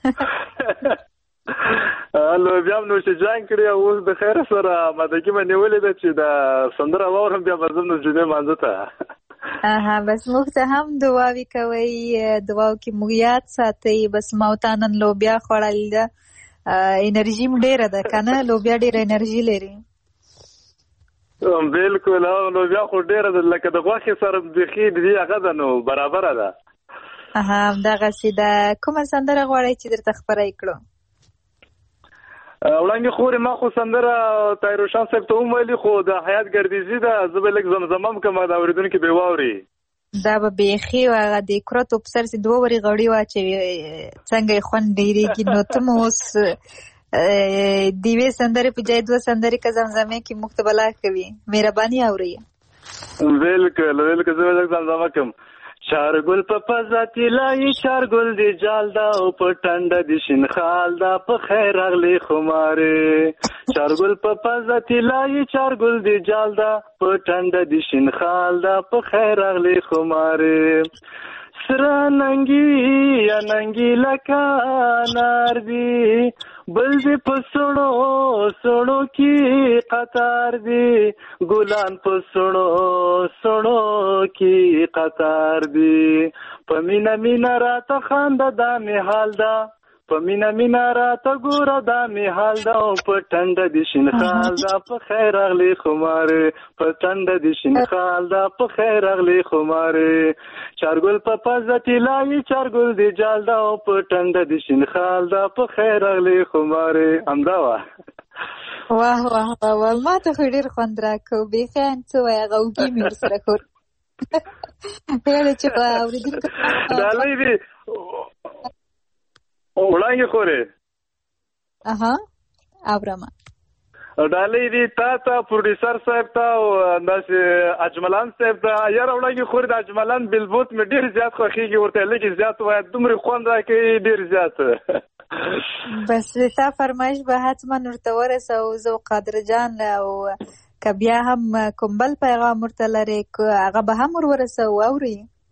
لوبیا هم نوشیجان کړې او اوس د خیره سره مدګي مې نیولې ده چې دا سندره واورم بیا به ځم د جمعې مانځه ته بس موږ ته هم دعاوې کوئ دعاو کې موږ یاد ساتئ بس ما ورته نن لوبیا خوړلې ده انرژي م ډېره ده که نه لوبیا ډېره انرژي لري بلکل لوبیا خو ډېره ده لکه د غوښې سره بیخي د دې هغه ده نو برابره ده همدغسې ده کومه سندره غواړئ چې درته خپره یې کړو وړاندې خورې ما خو سندره طاهرشاه صاحب ته هم ویلي خو د حیات ګردیزي ده زه به لږ زمزمه هم کوم د اورېدونکي به واوري دا به بیخي هغه د کرتو په سر چې 2 ورې غوړي واچوي څنګه یې خوند ډېرېږي نو ته مو اوس د یوې سندرې په ځای 2 سندرې که زمزمې کې موږ ته به لا ښه وي مهرباني اورئ بلکل زه به لږ زمزمه کوم چارګل په پزا تلای چارګل دی جال دا او په ټنډه دی شین خال دا په خیر اغلی خماره چارګل په پزا تلای چارګل دی جال دا په ټنډه دی شین خال دا په خیر اغلی خماره سره ننګي یا ننګي لکه نار دی بل دی په سړو کې قطار دی ګلان په سړو کې قطار دی په مینا راته خنده دا می حال دا په مینا راته ګوره دا می حال دا په ټنډه دی شین خال دا په خیر اغلی خماره په ټنډه دی شین خال دا په خیر اغلی خماره چارګل په پزه تلای چارګل دی جال دا په ټنډه دی شین خال دا په خیر اغلی خماره همدا واه واه ما ته خو ډېر خوند راکړو بیخي څه وایي هغه اوږې مې ورسره کور ډېره چې په اورېدونکو ډالۍ دي وړاندې خورې اورمه ډالۍ دي تا ته پروډیوسر صاحب ته او داسې اجملان صاحب ته یاره وړاندې خورې د اجملان بلبوت مې ډېر زیات خوښېږي ورته لږ زیات وایه دومره خوند راکوي ډېر زیات بس تا فرمایش به حتما ورته ورسوو زه قادر جان او که بیا هم کوم بل پیغام ورته لرې هغه به هم ورسوو اوري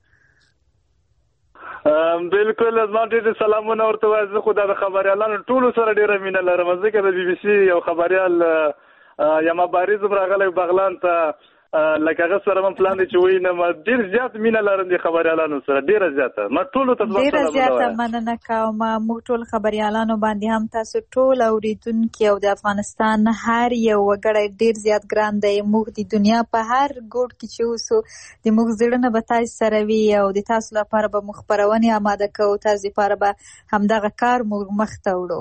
بلکل زما ډېر سلامونه ورته وایه زه خو دا د خبریالانو ټولو سره ډېره مینه لرم ځکه د BBC یو خبریال یم بارز هم راغلی بغلان ته لکه هغه سره من پلان دی چې وای نه ما ډیر زیات مینه لرم د خبريالانو سره ډیره زیاته ما ټول ته ډیره زیاته مننه کوم موږ ټول خبريالانو باندې هم تاسو ټول اوریدونکو او د افغانستان هر یو وګړی ډیر زیات ګران دی موږ د دنیا په هر ګوټ کې چې اوسو د موږ زړه به تاسو سره وي او د تاسو لپاره به مخبرونه آماده کوو تاسو لپاره به همدغه کار موږ مخ ته وړو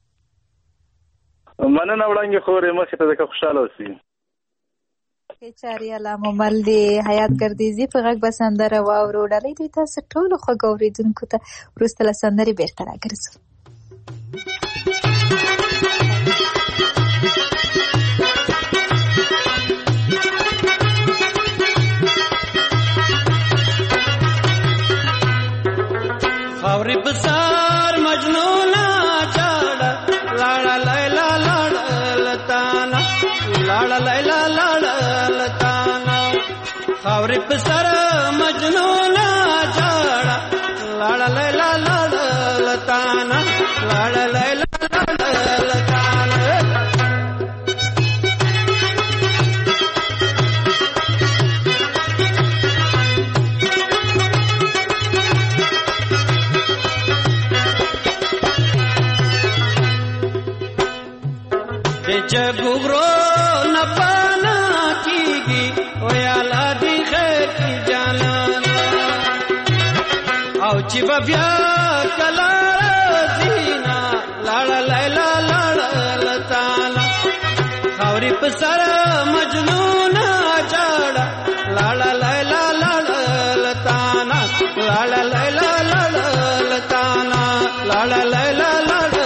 مننه وړاندې خورې مخې ته د خوشاله اوسئ چاري علامه مل دی حیات ګردیزي په غږ به سندره واورو ډالۍ دوی تاسو ټولو خوږ اورېدونکو ته وروسته له سندرې بېرته راګرځو خاورې په سر مجنونه چاړه لاړه لیلا لاړه لتانا لاړه لیلا لاړه لتانا خاورې په سر مجنونه چاړه لاړه لیلا لاړه لتانا لاړه لیلا لاړه لتانا جګورو نپانا کیږي ویالا دی خیر کی جانانا او چې بیا کلا زینا لاړه لیلا لاړه لتانا خاورې په سر مجنون جاړه لاړه لیلا لاړه لتانا لاړه لیلا لاړه لتانا لاړه لیلا لاړه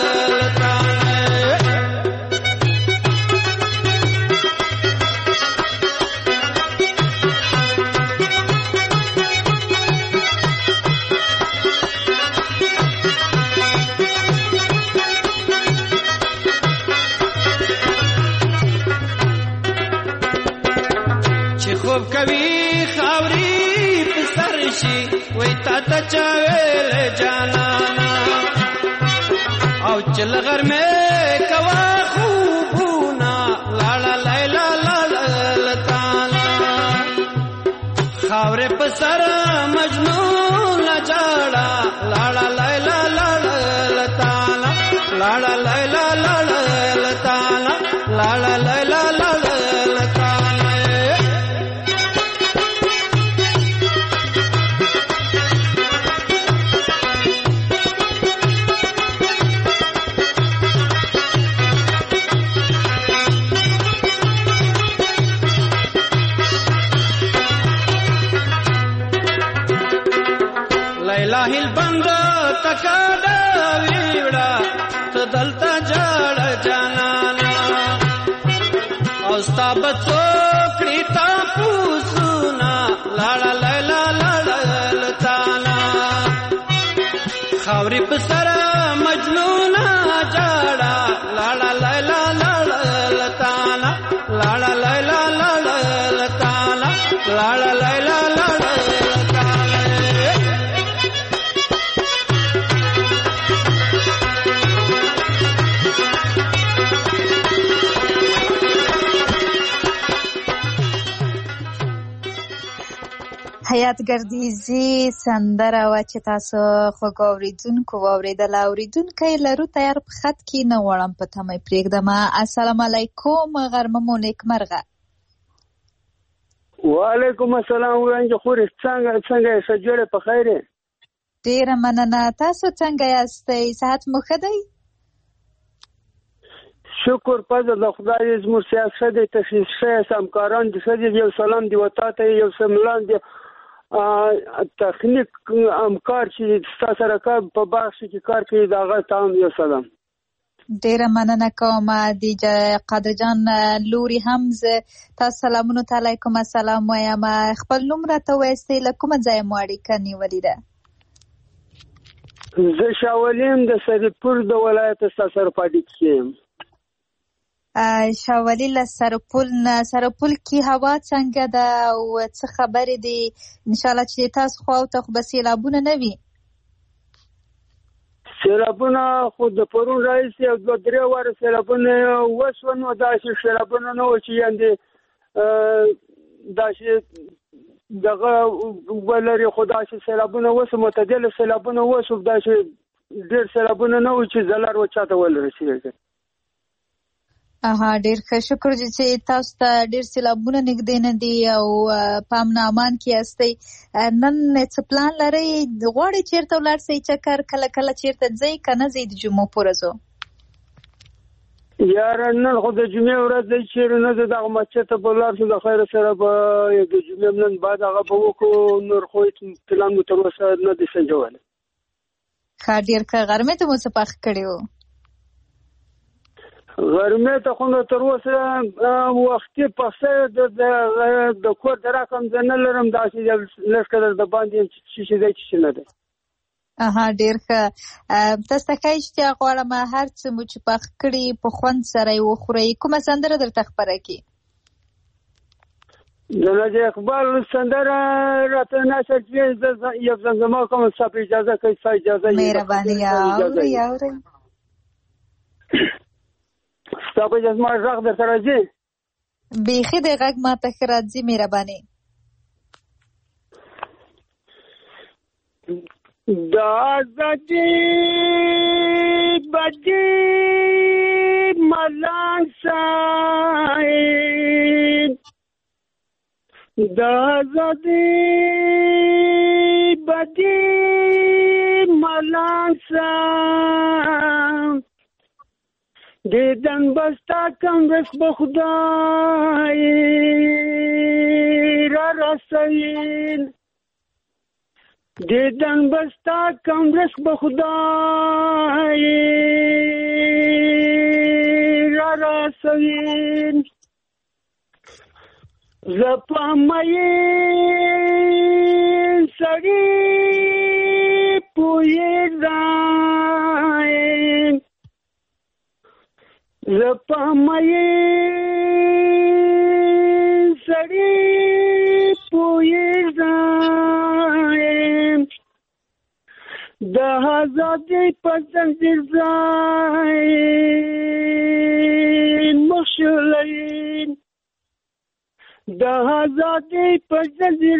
خوب کوي خاوري په سر شي وای تا ته چاویل جانانا او چل غر مې کوا خوبونا لاړه لیلا لاړه لتانا خاورې په سر مجنون جاړه لاړه لیلا لاړه لتانا لاړه لیلا لاړه لتانا لاړه لیلا لاړه لاهل بند تکادا ویړه تدلتا جړ جانانا او ستا بچو کړیتا پوسونا لاړه لیلا لاړه لتانا خاورې په سر مجنون جاړه لاړه لیلا لاړه لتانا لاړه لیلا لاړه لتانا لاړه لیلا لاړه حیات ګردیزي سندره وا چې تاسو خوږ اورېدونکو واورېدله اورېدونکی لرو تیار په خط کې نه غواړم په تمه پرېږدم السلام علیکم غرمه مو نیکمرغه وعلیکم السلام وړاندې خورې څنګه یې سجوړې په خیر یې ډېره مننه تاسو څنګه یاستئ صحت مو ښه دی شکر پزه د خدای زموږ سیاست دی تشخیص شوی همکاران دي ښه دي یو سلام دی وتا ته یو سملان دی تخنیک همکار چې ستاسو سره کار په باغ کې کار کوي د هغه ته هم یو سلام ډېره مننه کوم د قادر جان لوري هم تاسو سلامونه تعالی کوم السلام وایم خپل نوم راته وایستئ له کومه ځایه مو اړیکه نیولې ده زه شاولیم د سرپور د ولایت ستاسو سره پاتې کېم شاولی له سرپل کې هوا څنګه ده او څه خبرې دي ان شاء الله چې تاسو خو ته خو به سیلابونه نه وي سیلابونه خو د پرون راځي او 2-3 واره سیلابونه وسو نو داسې سیلابونه نه و چې یاندې داسې دغه ولري خو داسې سیلابونه اوس معتدله سیلابونه اوس داسې ډېر سیلابونه نه وو چې ضرر وچاته ولرسېږي. ډېر ښه شکر چې تاسو ته ډېر سیلابونه نږدې نه دي او په امن امان کې یاستئ. نن څه پلان لرئ؟ غواړئ چېرته ولاړ شئ چکر؟ کله کله چېرته ځئ که نه ځئ د جمعو په ورځو؟ یاره نن خو د جمعې ورځ دی چېرې نه دی دغه مسجد ته به ولاړ شو د خیره سره به د جمعې نن بعد هغه به وکړو. نور خو پلان مو تر اوسه نه دی سنجولی. ښه ډېر ښه. غرمې ته مو څه پخ کړي وو؟ غرمې ته خو نو تر اوسه وختي پخه د کور د رقم زه نه لرم داسې لږ قدر د باندې یم چې شي دی چې نه دی. ډېر ښه. تاسو ته ښه اشتیا غواړم هر څه مو چې پخ کړي په خوند سره یې وخورئ. کومه سندره درته خپره کړي؟ د ناجي اقبال سندره راته نشته چې یو زمزمه کوم. ستا په اجازه کوي؟ ستا اجازه مهرباني اورئ. ستا په اجازه ما غږ درته راځي؟ بیخي د غږ ما ته ښه راځي. مهرباني. د ازادي بدي ملان صاحب د ازادي بدي ملان صاحب دیدن بستا کم رس بخدای را رسین دیدن بستا کم رس بخدای را رسین زپا مین سری پوی زائن زپا مین سری پوی زائن د آزادی په زنځیر زائن مخشلین د آزادی په زنځیر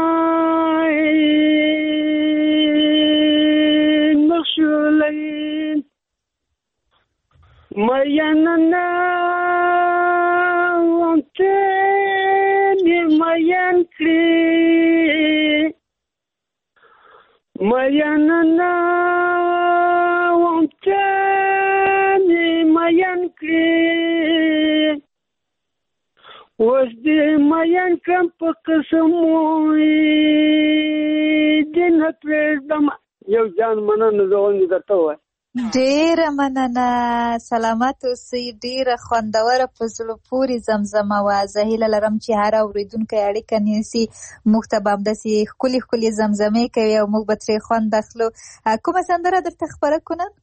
زائن مخشلین میننا وانته مین کړی میننا وانته مین کړی اوس دې مین کړم په قسموي دې نه پرېږدم. یو جان مننه زه غوندې درته ووایم. ډېره مننه. سلامت اوسئ. ډېره خوندوره په زړه پورې زمزمه وه. زه هیله لرم چې هر اورېدونکی اړیکه نیسي. موږ ته به همداسې ښکلې ښکلې زمزمې کوي او موږ به ترې خوند اخلو. کومه سندره درته خپره کړو نن؟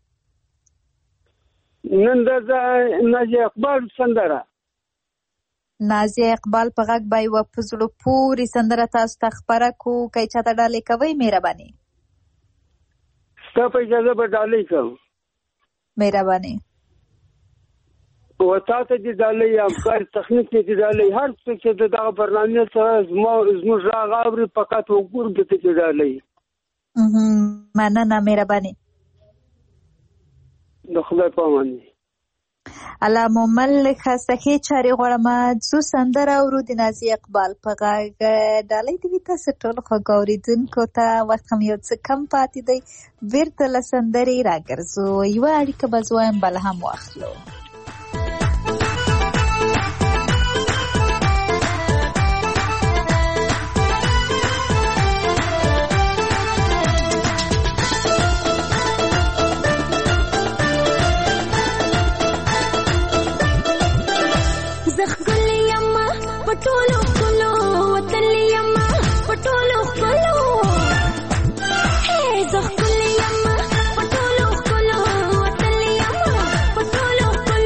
نن د ناجي اقبال سندره. ناجي اقبال په غږ به یوه په زړه پورې سندره تاسو ته خپره کړو. که یې چاته ډالۍ کوئ مهرباني؟ ستا په اجازه به ډالۍ کوم. مهرباني. و تا ته دې ډالۍ همکار تخنیک دې ډالۍ هر څه چې د دغه برنامې سره زموږ غږ اوري فقط وګور دې ته ډالۍ. مننه. مهرباني. د خدای په امان. الله مومل ښایسته ښې چارې غواړم. څو سندره اورو د ناجي اقبال په غږ. ډالۍ دې وي تاسو ټولو خوږو اورېدونکو ته. وخت هم یو څه کم پاتې دی. بېرته له سندرې راګرځو. یوه اړیکه به زه وایم بله هم واخلو. پټولو کولو وتلی یما پټولو کولو هي زخلی یما پټولو کولو وتلی یما پټولو کولو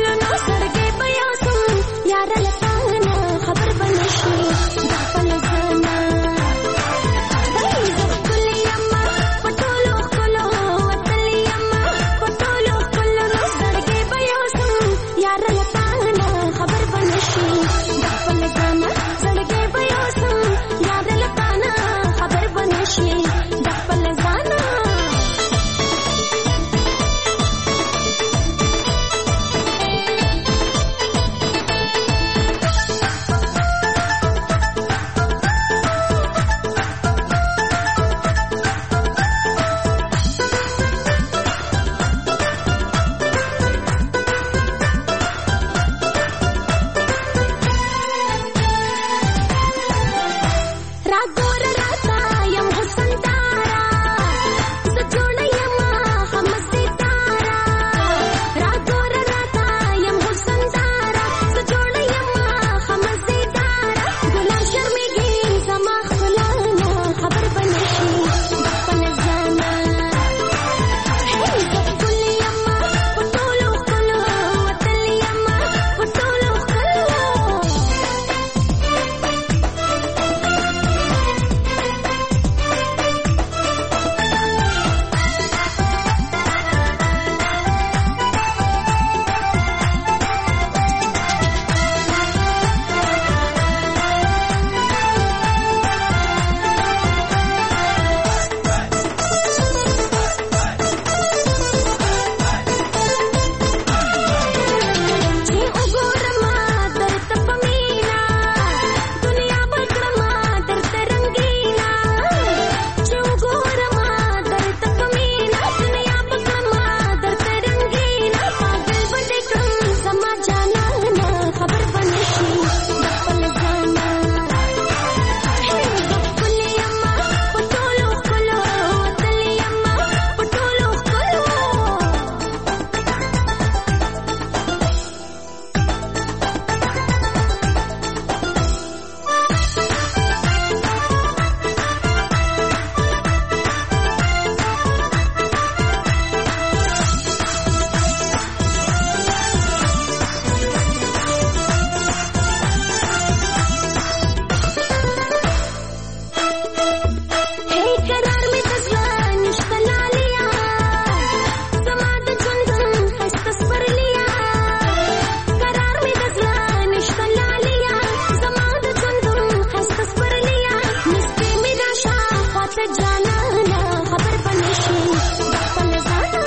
جانانا خبر بنشي خپل ځانا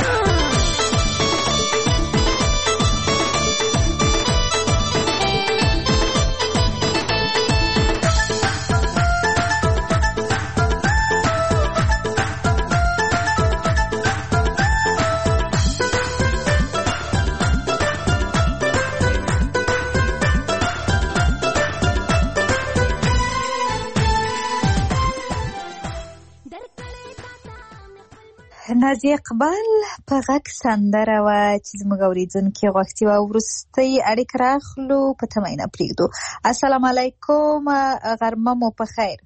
نازیه اقبال په غږ سندره وه چې زموږ اورېدونکي غوښتي وه. وروستۍ اړیکه راخلو په تمه یې نه پرېږدو. السلام علیکم، غرمه مو په خیر.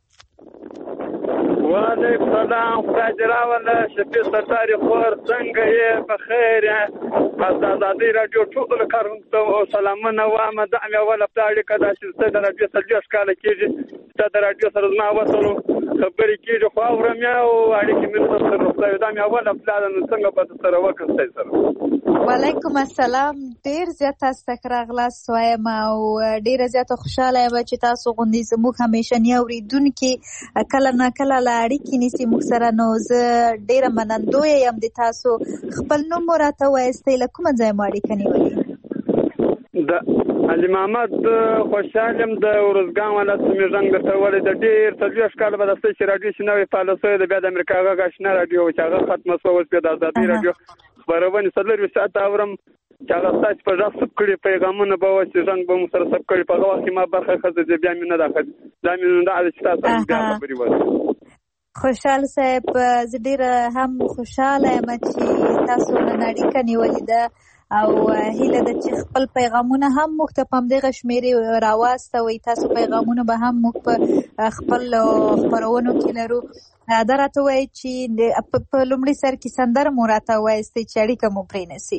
وعلیکم السلام، خدای دې راوله. شفیع ستاري خور څنګه یې؟ په خیر یې؟ پس د ازادۍ راډیو ټولو کارونکو ته سلامونه وایم. دا مې اوله پته اړیکه ده چې زه د راډیو 40 کاله کېږي ستا د راډیو سره زما وصل خبرې کېږي، خو اورم یې او اړیکې مې سره روغتیا. دا مې اوله پته ده، نو څنګه به سره وکړم ستاسو سره؟ وعلیکم السلام، ډېر زیات تاسو ته ښه راغلاست وایم او ډېره زیاته خوشحاله یم چې تاسو غوندې زموږ همیشني اورېدونکي کله نه کله له اړیکې نیسي موږ سره. نو زه ډېره منندویه یم د تاسو. خپل نوم مو راته ووایستئ، له کومه ځایه مو اړیکه نیولې؟ د علي محمد خوشحال یم، د ورزګان ولایت سمیږنګ درته وویل. د ډېر 40 کاله به د ستاسو چې راډیو چې نوې فعاله شوې ده، بیا د امریکا غږ اشنا راډیو چې هغه ختمه شوه، اوس بیا د ازادۍ راډیو خپرونې 24 ساعته اورم چې هغه ستاسو په غږ سب کړي پیغامونه به وایي چې ژوند به مو سره سب کړي. په هغه وخت کې ما برخه اخیستې، بیا مې نه ده اخیستې. دا مې نه ده چې تاسو سره بیا خبرې وکړم. خوشحال صاحب، زه ډېره هم خوشحاله یم چې تاسو نن اړیکه نیولې ده او هیله ده چې خپل پیغامونه هم موږ ته په همدغه شمېرې راواستوئ. تاسو پیغامونه به هم موږ په خپل خپرونو کې لرو. دا راته ووایئ چې په لومړي سر کې سندره مو راته ووایستئ چې اړیکه مو پرې نسي.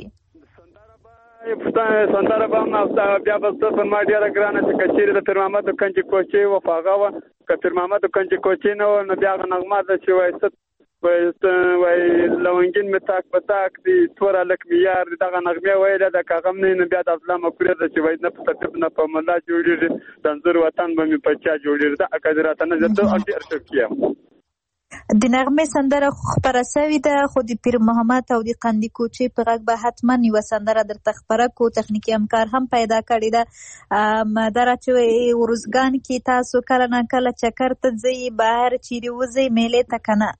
سندره به هم بیا به زه پر ما ډېره ګرانه چې که چېرې د پیر محمد کنجي کوچې وه خو هغه وه، که پیر محمد کنجي کوچې نه وه نو بیا هغه نغمه ده چې وایي لونګین مې تاک په تاک دي توره لک مې یار دي. دغه نغمې ویله ده، که هغه هم نه وي نو بیا د افضل مفکورې ده چې وایي نه په خطیب نه په ملا جوړېږي، د انځور وطن به مې په چا جوړېږي. دا که دې راته نه زه ډېر شوقي یم. د نغمې سندره خپره سوې ده، خو د پیر محمد او د قندي کوچې په غږ به حتما یوه سندره درته خپره کړو. تخنیکي همکار هم پیدا کړې ده. دا راته وایي ورزګان کې تاسو کله نه کله چکر ته ځئ، بهر چیرې وځئ میلې ته که نه؟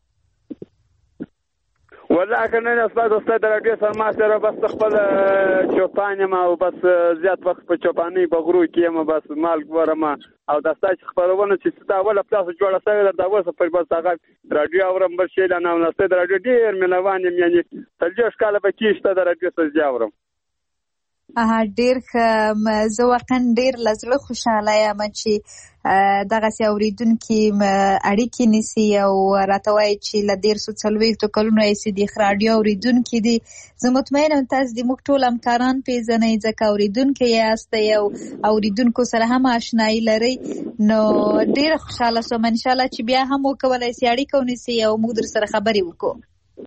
والله که نه نسبت استاد د راډیو سره ما سره بس خپل چوپان یم او بس زیات وخت په چوپانۍ په غرو کې یم، بس مال ګورم او دا ستاسو خپرونه چې ستا اوله پلاسه جوړه شوې ده دا اوسه پر بس هغه راډیو اورم. بل شی نه نو استاد د راډیو ډېر مینوان یم، یعنې 40 کاله به کېږي چې د راډیو سره اورم. ډېر ښه، زه واقعا ډېر له زړه خوشحاله یم چې دغسې اورېدونکي اړیکې نیسي او راته وایي چې له 140 کلونو راهیسې د راډیو اورېدونکي دي. زه مطمئنه یم تاسو د موږ ټول همکاران پېژنئ ځکه اورېدونکي یاستئ او اورېدونکو سره هم آشنایي لرئ. نو ډېره خوشحاله شوم انشاءالله چې بیا هم وکولی سي اړیکه ونیسي او موږ در سره خبرې وکړو.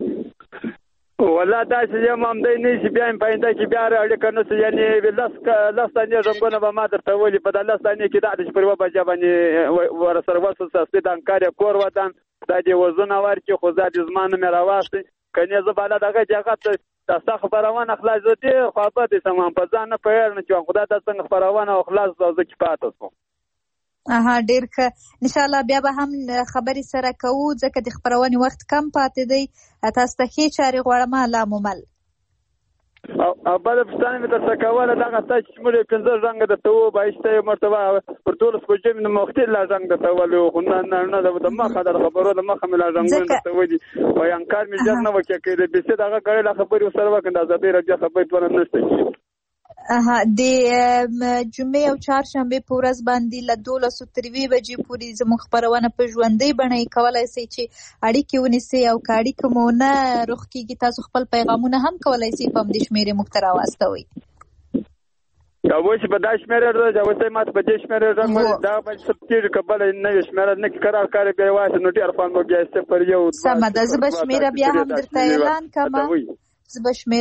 والله دا چې یم همدی نه شي بیا مې پاینده کې بیا اړیکه نه شي، یعنې 10 ثانیې ژوندونه به ما درته ویلي. په دا 10 ثانیې کې دا ده چې پر 1 بجه باندې ورسره وصل ساستې د همکار یې کور وطن دا دې وزونه ورکړي، خو دا دې زما نوم یې راواخلي. که نه زه بالا دغه چې هغه دا ستا خپرونه خلاص زه ډېر خوابدی شم، په ځان نه پوهېږم چې خدا دا څنګه خپرونه او خلاص زه کې پاته شوم. ډېر ښه، انشاءالله بیا به هم خبرې سره کوو ځکه د خپرونې وخت کم پاتې دی. تاسو ته ښې چارې غواړم. لاممل او بله پوښتنه مې درته کوله دغه ستا چې موږ 15 رنګه درته وبایسته یو مرتبه پر 12 بجې مې مختې لا رنګ درته ویلی خو نه د مخه د خبرو د مخه مې لا رنګونه درته ویلي وایي انکار مې ژر نه وکړي که د بیسې د هغه ګړی لا خبرې ورسره وکړم د ازادۍ راډیو خبرې دونه نشته کېږي. د جمعې او چهارشنبې په ورځ باندې له 12 تر 1 بجې پورې زموږ خپرونه په ژوندۍ بڼه یې کولی سئ چې اړیکې ونیسئ او که اړیکه مو نه رخ کېږي تاسو خپل پیغامونه هم کولی سئ په همدې شمېرې موږ ته راواستوئ. اوس په دا شمېره راځي اوس ما ته په دې شمېره راځي دا به څه کېږي که بله نوې شمېره نه قرار کاري بیا وایي نو ډېر خوند وګیا صفر یو سمه ده. زه به شمېره بیا هم درته اعلان کړم.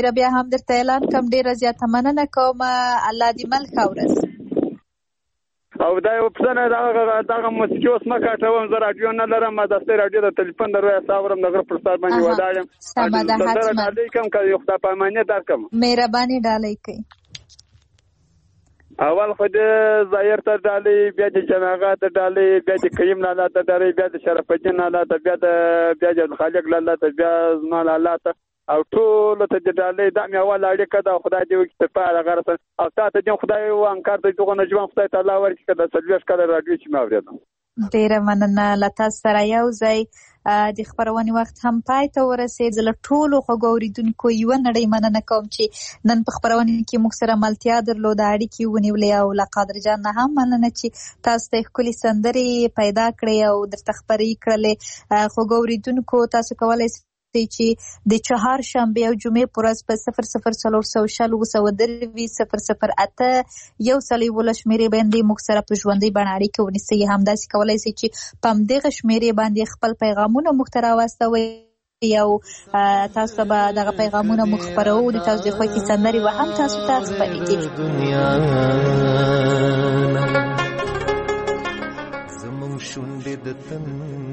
ډېره زیاته مننه کوم. الله دې مل ښه ورځ. او دا یو پسنه دغه موسیقي اوس ما کاټوم زه راډیو نه لرم د ستې راډیو د ټلیفون د رویا ساورم دغه پر سر باندې وداړم سمه ده حتما علیکم که یو خدای پامانه درکم مهرباني ډالۍ کوي اول خو د ظاهر ته ډالۍ بیا د جناغه ته ډالۍ بیا د کریم لاله ته ډالۍ بیا د شرف الدین لاله ته بیا د خالق لاله ته بیا زما لاله ته او ټول ته د ډالۍ د مې اول اړیکه دا خدای دې وکړي په هغه غرض او تاسو دې خدای وانکار دې دغه نجوان خدای تعالی ورکړي کده سلوش کړه راډیو چې ما اوریدم ډیره مننه لتا سره یو ځای د خبرونې وخت هم پای ته ورسېد له ټولو خوږو اوریدونکو یو نړۍ مننه کوم چې نن په خبرونې کې موږ سره ملتیا درلوده اړیکې ونیولې او له قادر جان نه هم مننه چې تاسو ته ښکلې سندرې پیدا کړې او درته خبرې کړلې خوږو اوریدونکو تاسو کولی چې د چهارشنبې او جمعې په ورځ په 0040 شمیرې باندې موږ سره په ژوندۍ بڼه اړیکه ونیسئ. همداسې کولی شئ چې په همدغه شمیرې باندې خپل پیغامونه موږ ته راواستوئ او تاسو به دغه پیغامونه موږ خپروو د تاسو د خوښې سندرې به هم تاسو ته خپرې کړي. زموږ شونډې د تن